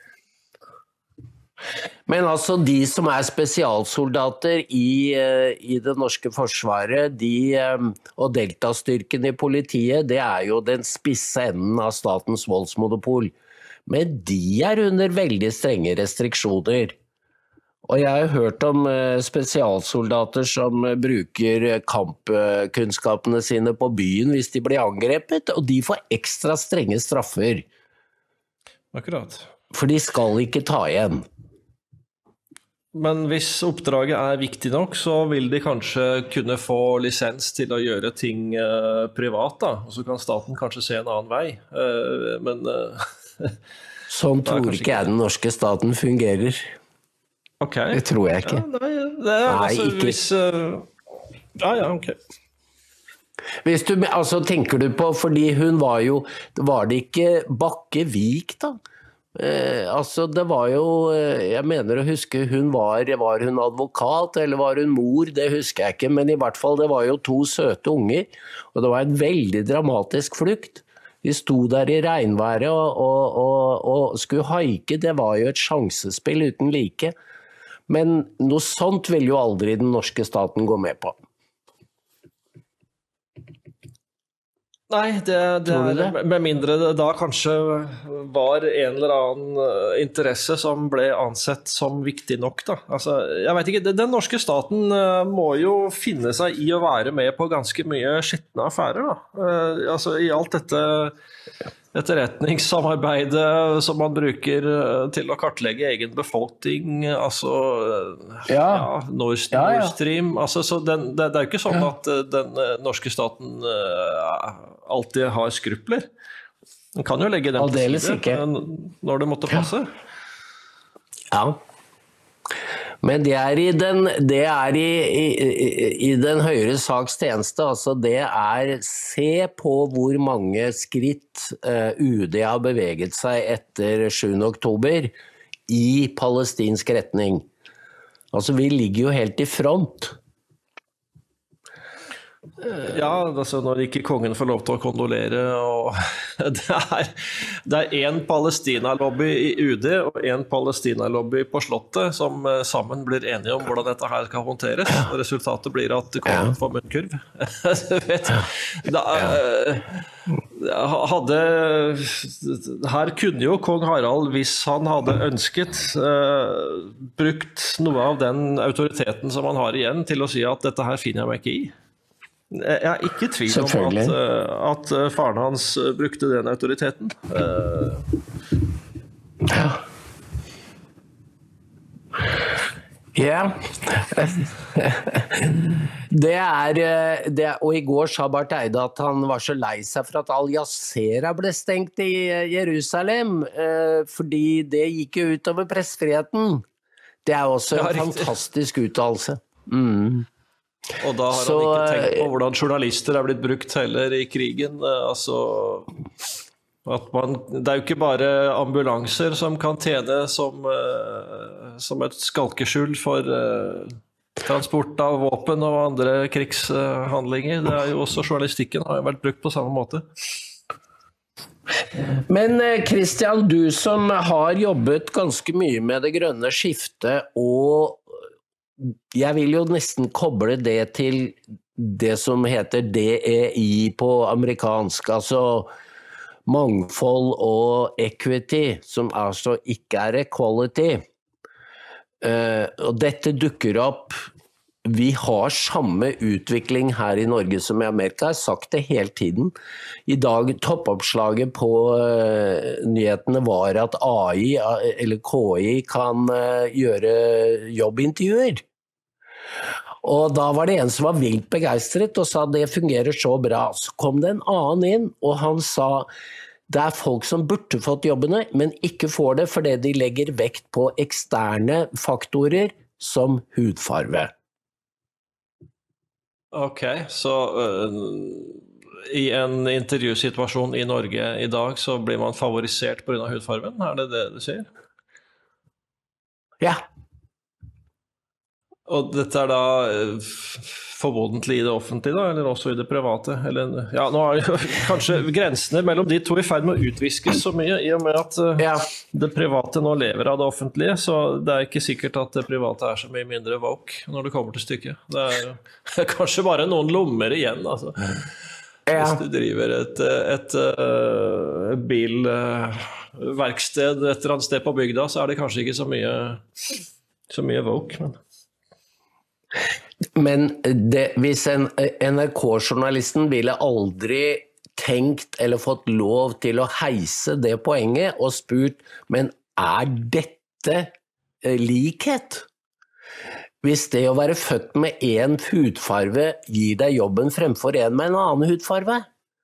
Men altså de som er spesialsoldater i, i det norske forsvaret, de, og deltastyrken i politiet, det er jo den spisse enden av statens voldsmonopol. Men de er under veldig strenge restriksjoner. Og jeg har hørt om spesialsoldater som bruker kampkunnskapene sine på byen hvis de blir angrepet, og de får ekstra strenge straffer. Akkurat. For de skal ikke ta igjen. Men hvis oppdraget er viktig nok, så vil de kanskje kunne få lisens til å gjøre ting uh, privat, da. Og så kan staten kanskje se en annen vei. Uh, men... Uh, sånn tror ikke jeg den norske staten fungerer. Okay. Det tror jeg ikke. Ja, nei, det er, nei, altså, ikke. Hvis, uh... ja, ja, ok. Hvis du, altså tenker du på, fordi hun var jo, var det ikke Bakkevik da? Eh, altså det var jo, jeg mener å huske, hun var, var hun advokat, eller var hun mor, det husker jeg ikke, men i hvert fall det var jo to søte unger, og det var en veldig dramatisk flukt. De sto der i regnværet og, og, og, og skulle haike, det var jo et sjansespill uten like. Men noe sånt vil jo aldri den norske staten gå med på. Nei, det, det Tror du er det? med mindre det da kanskje var en eller annen eh, interesse som ble ansett som viktig nok da. Altså, jeg vet ikke, den norske staten eh, må jo finne seg i å være med på ganske mye skitne affærer da. Eh, altså i alt dette etterretningssamarbeidet som man bruker eh, til å kartlegge egen befolkning, altså eh, Ja. ja, Nord, Ja, ja. Nord Stream, altså så den, det, det er jo ikke sånn at eh, den eh, norske staten eh, alltid har skrupler. Man kan jo legge dem til Aldeles side ikke. eh, når det måtte passe. Ja. Men det er i den, det er i, i, i den høyere saks tjeneste, altså det er se på hvor mange skritt uh, U D har beveget seg etter sjuende oktober i palestinsk retning. Altså vi ligger jo helt i front. Ja, altså når ikke kongen får lov til å kondolere, og det er, det er en Palestina-lobby i U D og en Palestina-lobby på Slottet som eh, sammen blir enige om hvordan dette her skal håndteres. Og resultatet blir at kongen får munnkurv. Du vet, da, eh, hadde, her kunne jo kong Harald, hvis han hadde ønsket, eh, brukt noe av den autoriteten som han har igjen til å si at dette her finner jeg meg ikke i. Jeg er ikke i tvil om at, at faren hans brukte den autoriteten. Ja. Ja. Det er, det er, og i går sa Barth Eide at han var så lei seg for at Al Jazeera ble stengt i Jerusalem, fordi det gikk jo ut over pressefriheten. Det er også en ja, fantastisk uttalelse. Mm. Og da har så, han ikke tenkt på hvordan journalister er blitt brukt heller i krigen. Altså, at man, det er jo ikke bare ambulanser som kan tjene som, uh, som et skalkeskjul for uh, transport av våpen og andre krigshandlinger. Det er jo også journalistikken har jo vært brukt på samme måte. Men Christian, du som har jobbet ganske mye med det grønne skiftet, og jeg vil jo nesten koble det til det som heter D E I på amerikansk, altså mangfold og equity, som altså ikke er equality. Uh, og dette dukker opp, vi har samme utvikling her i Norge som i Amerika, jeg har sagt det hele tiden. I dag, toppoppslaget på uh, nyhetene var at A I, eller K I, kan uh, gjøre jobbintervjuer. Og da var det en som var vilt begeistret og sa det fungerer så bra. Så kom det en annen inn, og han sa det er folk som burde fått jobbene, men ikke får det fordi de legger vekt på eksterne faktorer som hudfarve. Ok, så uh, i en intervjusituasjon i Norge i dag så blir man favorisert på grunn av hudfarven, er det det du sier? Ja. Og dette er da formodentlig i det offentlige da, eller også i det private? Eller, ja, nå er jo kanskje grensene mellom de to i ferd med å utviskes så mye, i og med at uh, ja. Det private nå lever av det offentlige, så det er ikke sikkert at det private er så mye mindre woke når det kommer til stykket. Det er, det er kanskje bare noen lommer igjen, altså. Ja. Hvis du driver et, et, et bilverksted et eller annet sted på bygda, så er det kanskje ikke så mye, så mye woke, men... Men det, hvis en N R K-journalisten ville aldri tenkt eller fått lov til å heise det poenget og spurt, men er dette likhet? Hvis det å være født med en hudfarve gir deg jobben fremfor en med en annen hudfarve?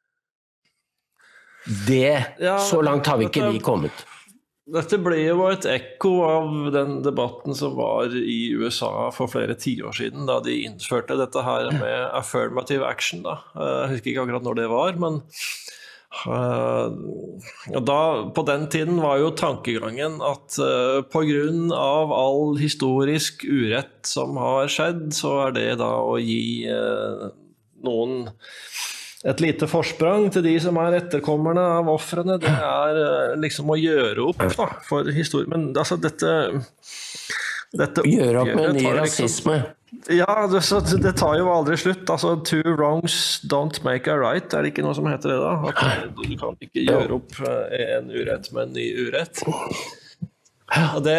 Det, ja, så langt har vi ikke vi kommet. Dette ble jo et ekko av den debatten som var i U S A for flere tiår siden, da de innførte dette her med affirmative action. Da. Jeg husker ikke akkurat når det var, men uh, da, på den tiden var jo tankegangen at uh, på grunn av all historisk urett som har skjedd, så er det da å gi uh, noen et lite forsprang til de som er etterkommerne av offrene, det er liksom å gjøre opp da, for historien. Men altså dette... dette gjøre opp med ny rasisme. Ja, det, så det tar jo aldri slutt. Altså, two wrongs don't make a right. Er det ikke noe som heter det da? At du kan ikke gjøre opp en urett med en ny urett. Det,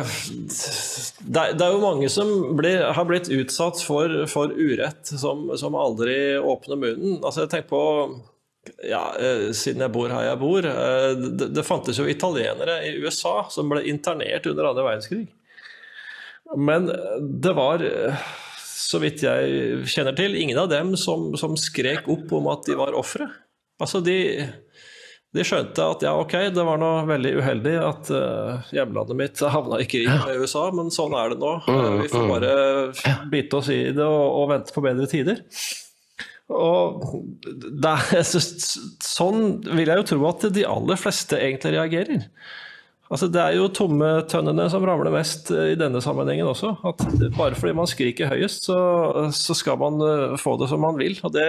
det, det er jo mange som blir, har blitt utsatt for, for urett som, som aldri åpner munnen. Altså, jeg tenker på, ja, siden jeg bor her jeg bor, det, det fantes jo italienere i U S A som ble internert under andre verdenskrig. Men det var, så vidt jeg kjenner til, ingen av dem som, som skrek opp om at de var offre. Altså de, de skjønte at ja, ok, det var noe veldig uheldig at uh, hjemlandet mitt havna i krig med U S A, men sånn er det nå. Vi får bare bite oss i det og, og vente på bedre tider. Og det, sånn vil jeg jo tro at de aller fleste egentlig reagerer. Altså, det er jo tomme tønnene som ramler mest i denne sammenhengen også. At bare fordi man skriker høyest, så, så skal man få det som man vil. Og det,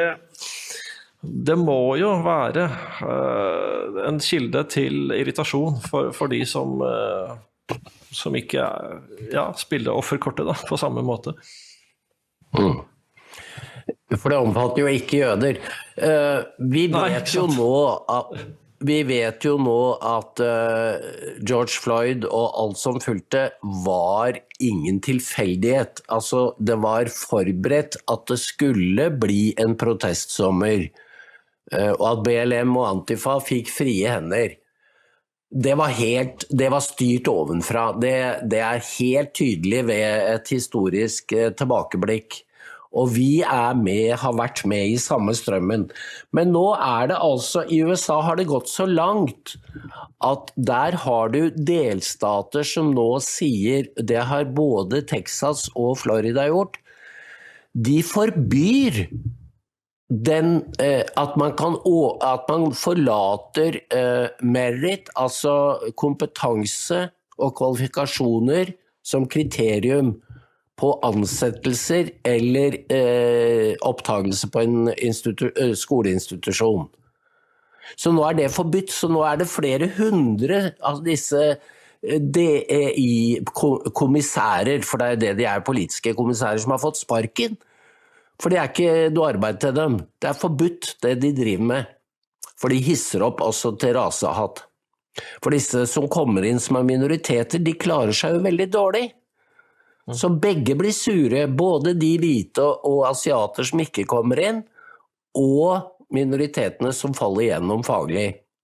det må jo være uh, en kilde til irritasjon for, for de som, uh, som ikke ja, spiller offerkortet da, på samme måte. Mm. For det omfatter jo ikke jøder. Uh, vi vet jo nå at Vi vet jo nå at uh, George Floyd og alt som fulgte var ingen tilfeldighet. Altså, det var forberedt at det skulle bli en protestsommer, uh, og at B L M og Antifa fikk frie hender. Det var, helt, det var styrt ovenfra. Det, det er helt tydelig ved et historisk uh, tilbakeblikk. Og vi er med, har vært med i samme strømmen. Men nå er det altså, i U S A har det gått så langt at der har du delstater som nå sier, det har både Texas og Florida gjort, de forbyr den, eh, at, man kan, at man forlater eh, merit, altså kompetanse og kvalifikasjoner som kriterium på ansettelser eller eh, opptagelse på en institu- skoleinstitusjon. Så nå er det forbudt, så nå er det flere hundre av disse D E I-kommissærer, for det er det de er, politiske kommissærer, som har fått sparken. For det er ikke noe arbeid til dem. Det er forbudt det de driver med. For de hisser opp også til rasehatt. For disse som kommer inn som er minoriteter, de klarer seg jo veldig dårlig. Så begge blir sure, både de hvite og asiater som ikke kommer inn, og minoritetene som faller igjennom faglig.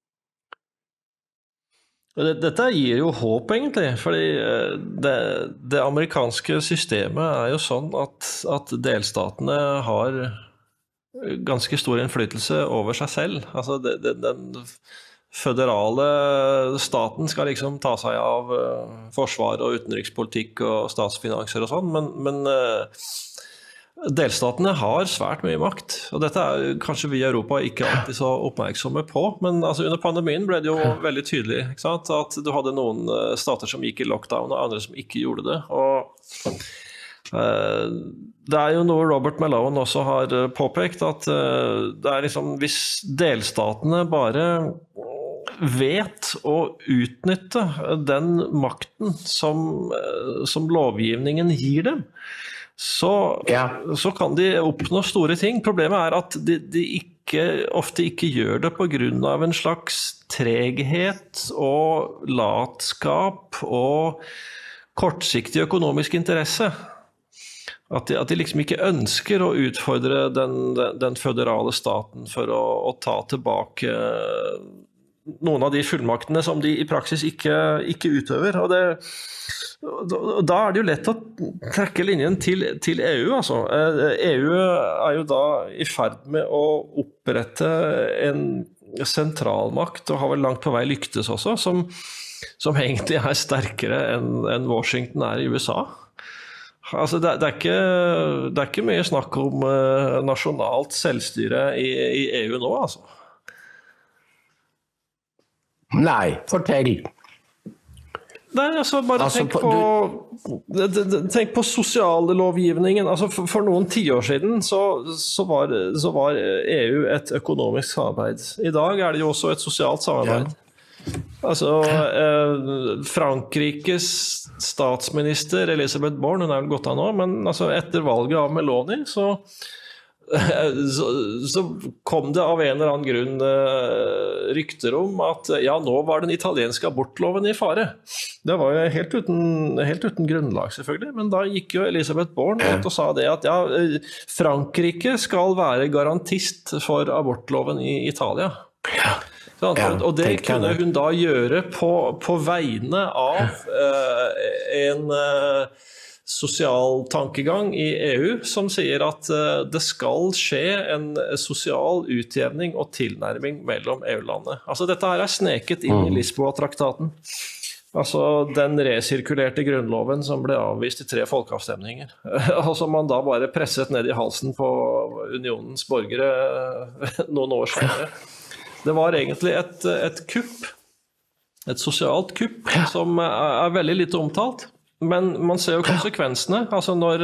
Dette gir jo håp egentlig, fordi det, det amerikanske systemet er jo sånn at, at delstatene har ganske stor innflytelse over seg selv. Altså det, det, den føderale staten skal liksom ta seg av uh, forsvar og utenrikspolitikk og statsfinanser og sånn, men, men uh, delstatene har svært mye makt, og dette er kanskje vi i Europa ikke alltid så oppmerksomme på, men altså, under pandemien ble det jo veldig tydelig, ikke sant? At du hadde noen uh, stater som gikk i lockdown og andre som ikke gjorde det, og uh, det er jo noe Robert Malone også har uh, påpekt, at uh, det er liksom, hvis delstatene bare vet å utnytte den makten som, som lovgivningen gir dem, så, ja. så kan de oppnå store ting. Problemet er at de, de ikke, ofte ikke gjør det på grunn av en slags treghet og latskap og kortsiktig økonomisk interesse. At de, at de liksom ikke ønsker å utfordre den, den føderale staten for å, å ta tilbake noen av de fullmaktene som de i praksis ikke, ikke utøver. Og det, da er det jo lett å trekke linjen til, til E U. Altså. E U er jo da i ferd med å opprette en sentralmakt, og har vel langt på vei lyktes også, som, som egentlig er sterkere enn, enn Washington er i U S A. Altså det, det, er ikke, det er ikke mye snakk om uh, nasjonalt selvstyre i, i E U nå, altså. Nei, fortell. Nei, altså bare altså, tenk, på, du... tenk på sosiallovgivningen. Altså for, for noen tiår siden så, så, var, så var E U et økonomisk samarbeid. I dag er det jo også et sosialt samarbeid. Ja. Altså, eh, Frankrikes statsminister Elisabeth Borne, hun er vel gått av nå, men altså, etter valget av Meloni, så, så, så kom det av en eller annen grunn eh, rykter om at ja, nå var den italienske abortloven i fare. Det var jo helt uten, helt uten grunnlag selvfølgelig, men da gikk jo Elisabeth Borne ut og sa det at ja, Frankrike skal være garantist for abortloven i Italia. Ja. Sånn, ja, og det kunne hun da gjøre på, på vegne av uh, en uh, sosial tankegang i E U som sier at uh, det skal skje en sosial utjevning og tilnærming mellom E U-landene. Altså dette her er sneket inn i Lisboa-traktaten. Altså den resirkulerte grunnloven som ble avvist i tre folkeavstemninger. Altså man da bare presset ned i halsen på unionens borgere noen år senere. Det var egentlig et, et kupp, et sosialt kupp, som er veldig lite omtalt. Men man ser jo konsekvensene. Altså når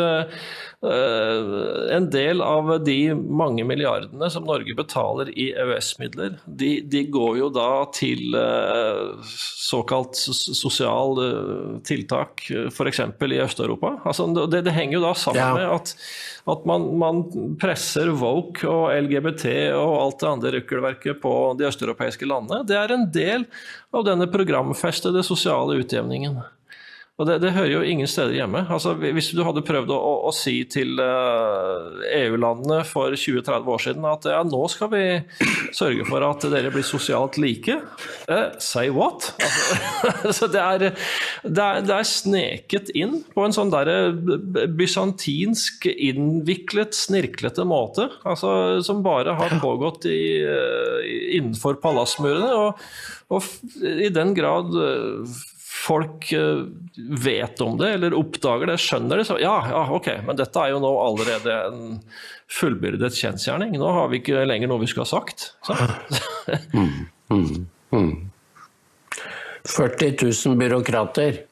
uh, en del av de mange milliardene som Norge betaler i E U S-midler, de, de går jo da til uh, såkalt sosial uh, tiltak, for eksempel i Øst-Europa. Altså det, det henger jo da sammen ja. med at, at man, man presser woke og L G B T og alt det andre rykkelverket på de østeuropeiske landene. Det er en del av denne programfestede sosiale utjevningen. Og det, det hører jo ingen steder hjemme. Altså, hvis du hadde prøvd å, å, å si til uh, E U-landene for tjue til tretti år siden at ja, nå skal vi sørge for at dere blir sosialt like, uh, say what? Altså, så det er, det, er, det er sneket inn på en sånn der bysantinsk, innviklet, snirklete måte, altså, som bare har pågått i, uh, innenfor palassmurene, og, og i den grad uh, folk vet om det, eller oppdager det, skjønner det, så ja, ja, ok, men dette er jo nå allerede en fullbyrdet kjensgjerning. Nå har vi ikke lenger noe vi skulle ha sagt. mm, mm, mm. førti tusen byråkrater.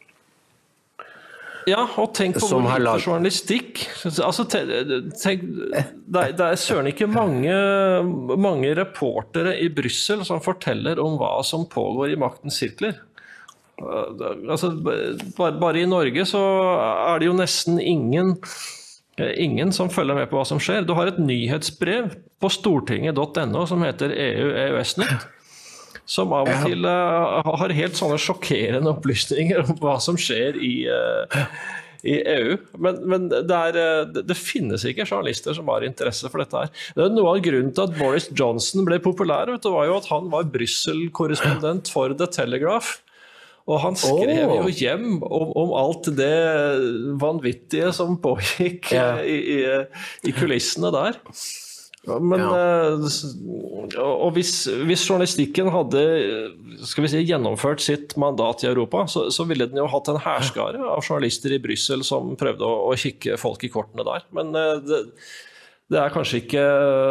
Ja, og tenk på hvor lite journalistikk. Altså, tenk, det er, det er søren ikke mange, mange reportere i Brussel som forteller om hva som pågår i maktens sirkler. Altså, bare, bare i Norge så er det jo nesten ingen, ingen som følger med på hva som skjer. Du har et nyhetsbrev på stortinget punktum no som heter E U E U S-nytt, som av og til uh, har helt sånne sjokkerende opplysninger om hva som skjer i, uh, i E U. Men, men det, er, det, det finnes ikke journalister som har interesse for dette her. Det er noe av grunnen til at Boris Johnson ble populær, vet du, var jo at han var Brussel-korrespondent for The Telegraph. Og han skrev jo hjem om, om alt det vanvittige som pågikk ja. i, i, i kulissene der. Men, ja. Og hvis, hvis journalistikken hadde skal vi si, gjennomført sitt mandat i Europa, så, så ville den jo hatt en hærskare av journalister i Brussel som prøvde å, å kikke folk i kortene der. Men det, det er kanskje ikke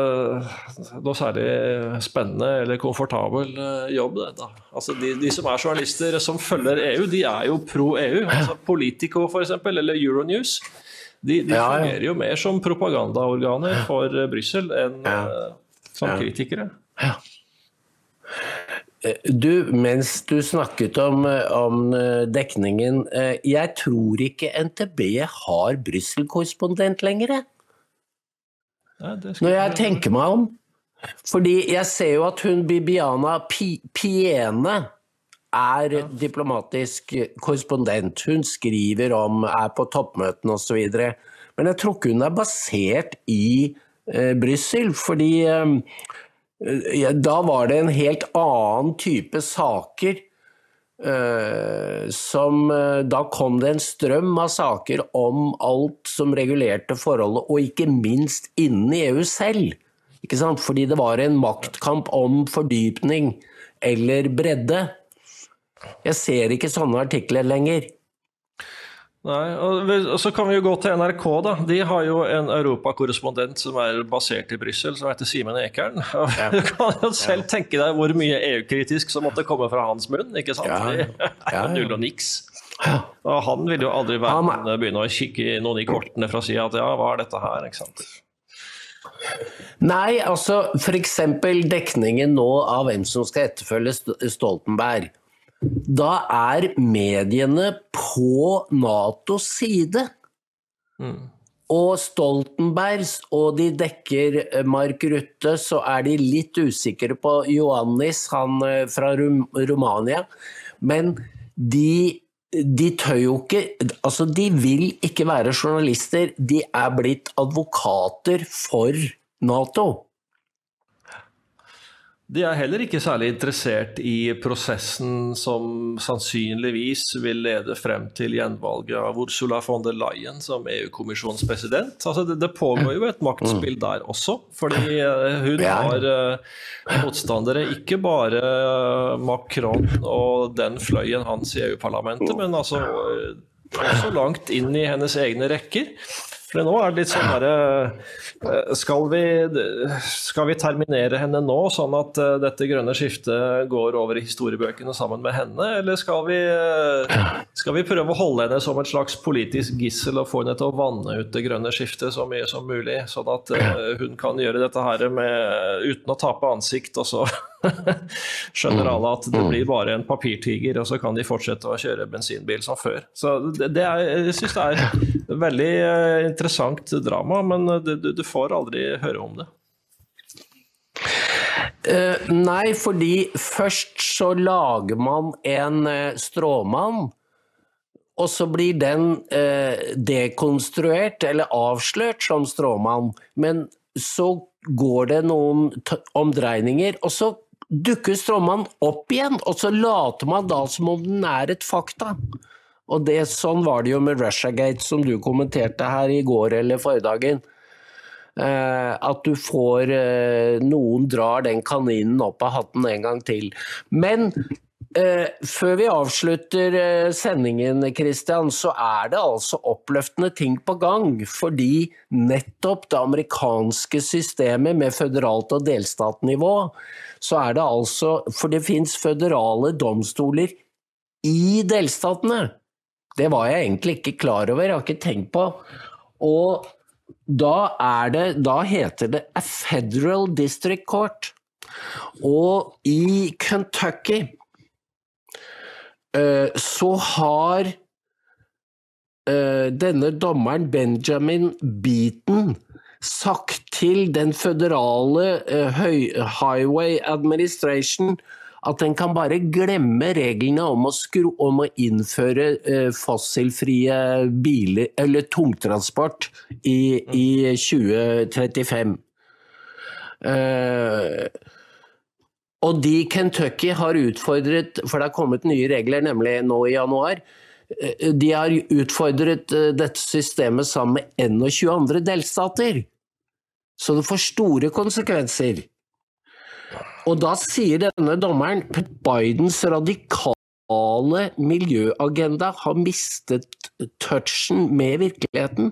noe særlig spennende eller komfortabel jobb det da. Altså de, de som er journalister som følger E U, de er jo pro-E U. Altså Politico for eksempel, eller Euronews. De, de ja, ja. fungerer jo mer som propagandaorganer for Brussel enn ja. som ja. kritikere. Ja. Du, mens du snakket om, om dekningen, jeg tror ikke N T B har Brussel-korrespondent lenger. Ja, når jeg tenker meg om, fordi jeg ser jo at hun Bibiana Piene er ja. diplomatisk korrespondent. Hun skriver om, er på toppmøten og så videre. Men jeg tror ikke hun er basert i eh, Brussel, fordi eh, da var det en helt annen type saker Uh, som uh, da kom det en strøm av saker om alt som regulerte forholdet, og ikke minst innen E U selv, ikke sant? Fordi det var en maktkamp om fordypning eller bredde. Jeg ser ikke sånne artikler lenger. Nei, og så kan vi jo gå til N R K da. De har jo en europakorrespondent som er basert i Brussel, som heter Simen Ekern. Ja. Du kan jo selv ja. tenke deg hvor mye E U-kritisk som måtte komme fra hans munn, ikke sant? Ja. Ja, ja. Null og niks. Ja. Og han vil jo aldri være, han... begynne å kikke noen i kortene for å si at ja, hva er dette her, ikke sant? Nei, altså for eksempel dekningen nå av hvem som skal etterfølge Stoltenberg. da er mediene på NATOs side. Mm. Og Stoltenbergs, og de dekker Mark Rutte, så er de litt usikre på Ioannis, han fra Rum Romania. Men de, de tør jo ikke, altså de vil ikke være journalister, de er blitt advokater for NATO. De er heller ikke særlig interessert i prosessen som sannsynligvis vil lede frem til gjenvalget av Ursula von der Leyen som EU-kommisjonens president. Altså det, det pågår jo et maktspill der også, fordi hun har uh, motstandere, ikke bare Macron og den fløyen hans i EU-parlamentet, men altså også langt inn i hennes egne rekker. For nå er det litt sånn her, skal vi, skal vi terminere henne nå, sånn at dette grønne skiftet går over i historiebøkene sammen med henne, eller skal vi, skal vi prøve å holde henne som et slags politisk gissel og få henne til å vanne ut det grønne skiftet så mye som mulig, sånn at hun kan gjøre dette her med, uten å tape ansikt, og så skjønner alle at det blir bare en papirtiger, og så kan de fortsette å kjøre bensinbil som før. Så det, det er, jeg synes det er veldig interessant drama, men du, du får aldri høre om det. Uh, nei, fordi først så lager man en uh, stråmann, og så blir den uh, dekonstruert eller avslørt som stråmann, men så går det noen omdreininger, og så dukker stråmann opp igjen, og så later man da som om den er et fakta. Og det, sånn var det jo med Russiagate, som du kommenterte her i går eller forrige dagen. Eh, at du får, eh, noen drar den kaninen opp av hatten en gang til. Men eh, før vi avslutter eh, sendingen, Christian, så er det altså oppløftende ting på gang, fordi nettopp det amerikanske systemet med føderalt og delstatnivå, så er det altså, for det finnes føderale domstoler i delstatene. Det var jeg egentlig ikke klar over, jeg har ikke tenkt på. Og da er det, da heter det a Federal District Court. Og i Kentucky uh, så har uh, denne dommeren Benjamin Beaton sagt til den føderale uh, Highway Administration at den kan bare glemme reglene om å, skru, om å innføre uh, fossilfrie biler, eller tungtransport i, i tjue trettifem. Uh, og de Kentucky har utfordret, for det har kommet nye regler, nemlig nå i januar, uh, de har utfordret uh, dette systemet sammen med enogtjue andre delstater. Så det får store konsekvenser. Og da sier denne dommeren at Bidens radikale miljøagenda har mistet touchen med virkeligheten.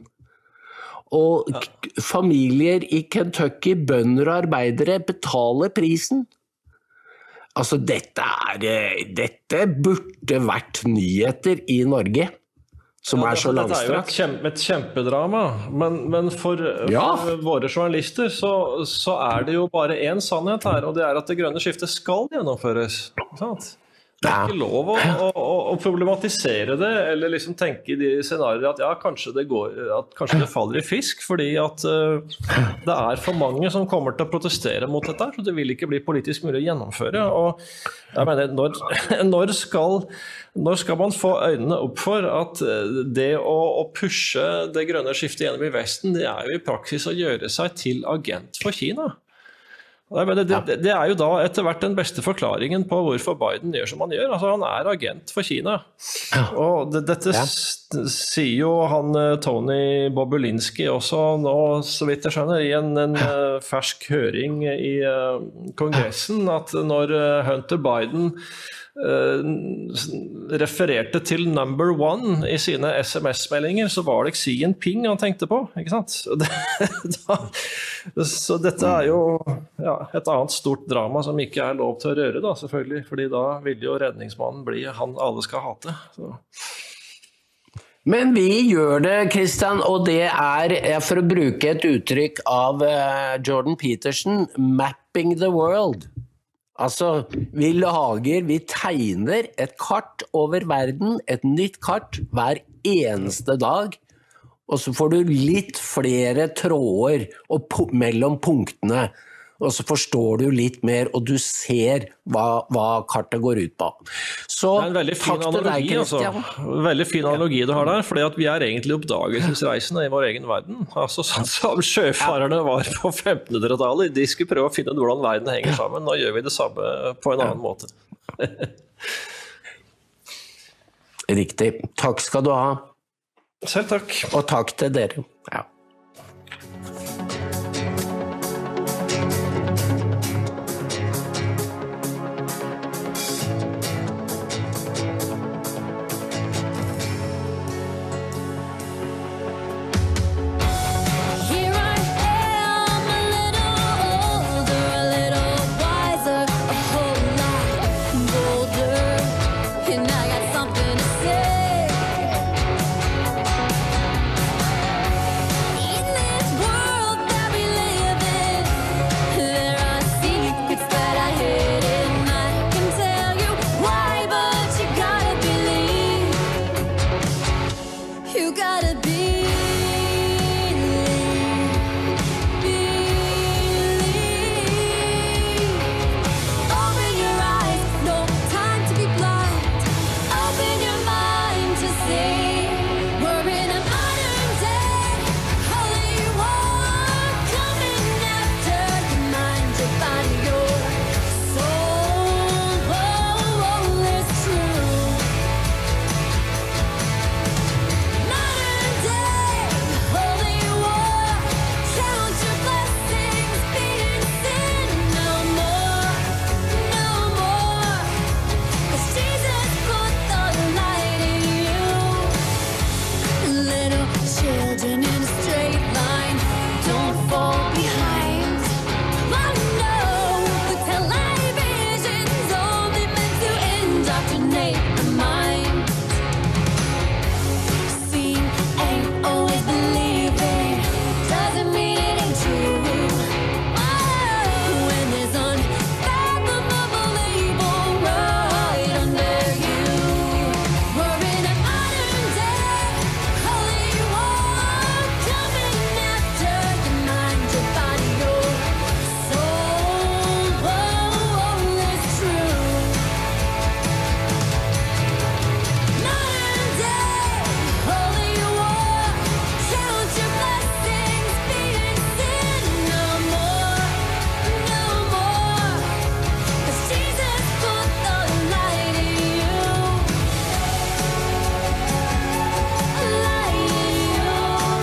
Og ja. Familier i Kentucky, bønder og arbeidere betaler prisen. Altså dette, er, dette burde vært nyheter i Norge. Som ja, er så langstrakt. Dette er jo et, kjempe, et kjempedrama, men, men for, ja. for våre journalister så, så er det jo bare en sannhet her, og det er at det grønne skiftet skal gjennomføres. Sant? Det er ikke lov å, å, å problematisere det, eller liksom tenke i de scenarier at ja, kanskje det, går, at kanskje det faller i fisk, fordi at uh, det er for mange som kommer til å protestere mot dette, så det vil ikke bli politisk mulig å gjennomføre. Og jeg mener, når, når, skal, når skal man få øynene opp for at det å, å pushe det grønne skiftet gjennom i Vesten, det er jo i praksis å gjøre seg til agent for Kina? Det, det, det er jo da etter hvert den beste forklaringen på hvorfor Biden gjør som han gjør. Altså, han er agent for Kina. Og det, dette ja. sier jo han Tony Bobulinski også nå, så vidt jeg skjønner, i en, en fersk høring i uh, Kongressen, at når uh, Hunter Biden uh, refererte til number one i sine S M S-meldinger, så var det Xi Jinping han tenkte på, ikke sant? Det, da, så dette er jo ja, et annet stort drama som ikke er lov til å røre da, selvfølgelig, fordi da vil jo redningsmannen bli han alle skal hate. Så. Men vi gjør det, Christian, og det er, for å bruke et uttrykk av uh, Jordan Peterson, mapping the world. Altså, vi lager, vi tegner et kart over verden, et nytt kart hver eneste dag, og så får du litt flere tråder og po- mellom punktene, og så forstår du litt mer, og du ser hva, hva kartet går ut på. Så, Det er en veldig fin takk til deg, analogi, altså. Christian. Veldig fin analogi du har der, fordi at vi er egentlig oppdagelsesreisende i vår egen verden. Altså sånn som sjøfarerne var på femtenhundretallet, de skulle prøve å finne ut hvordan verden henger sammen. Nå gjør vi det samme på en annen måte. Riktig. Takk skal du ha. Selv takk. Og takk til dere. Ja. Here I am, a little older, a little wiser, a whole lot bolder, and I got something to say. In this world that we live in, there are secrets that I hid, and I can tell you why, but you gotta believe. You gotta believe. Open your eyes, no time to be blind. Open your mind to see. We're in a modern day, holy war, coming after your mind, your body, your soul. Oh, it's true. Modern day, holy war, count your blessings, be in sin no more, no more. 'Cause Jesus put the light in you. Little children in a straight line, don't fall behind. I know the television's only meant to indoctrinate the mind. Seeing ain't always believing, doesn't mean it ain't true. Oh, when there's unfathomable evil right under you. We're in a modern day, holy war, coming after your mind, your body, your soul. Oh, it's true. Modern day, holy war, count your blessings, be in sin no more, no more. 'Cause Jesus put the light in you, a light in you.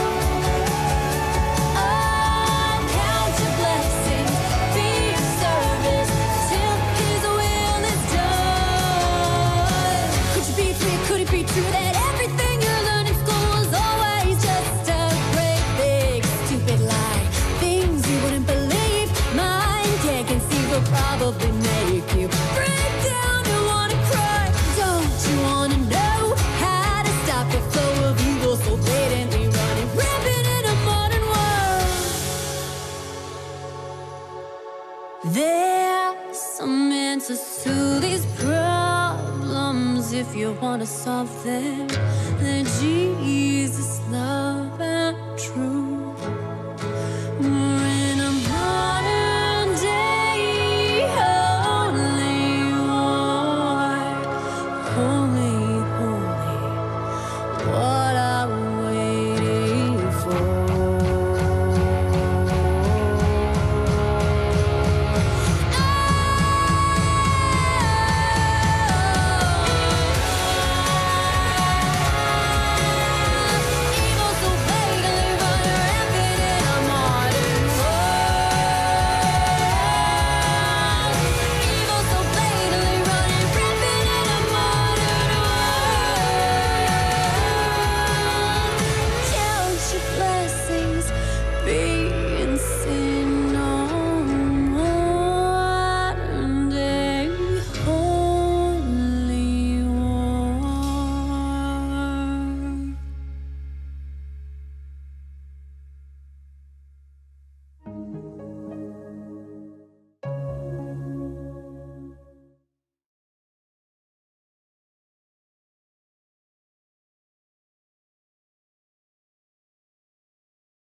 Oh, count your blessings, be in service till His will is done. Could you be free? Could it be true that everything you learn in school is always just a great big stupid lie? Things you wouldn't believe, mind can't conceive will probably make you break down and wanna cry. Don't you wanna know how to stop the flow of evil so blatantly running rampant in a modern world? There's some answers to these problems if you want to solve them. That Jesus loves.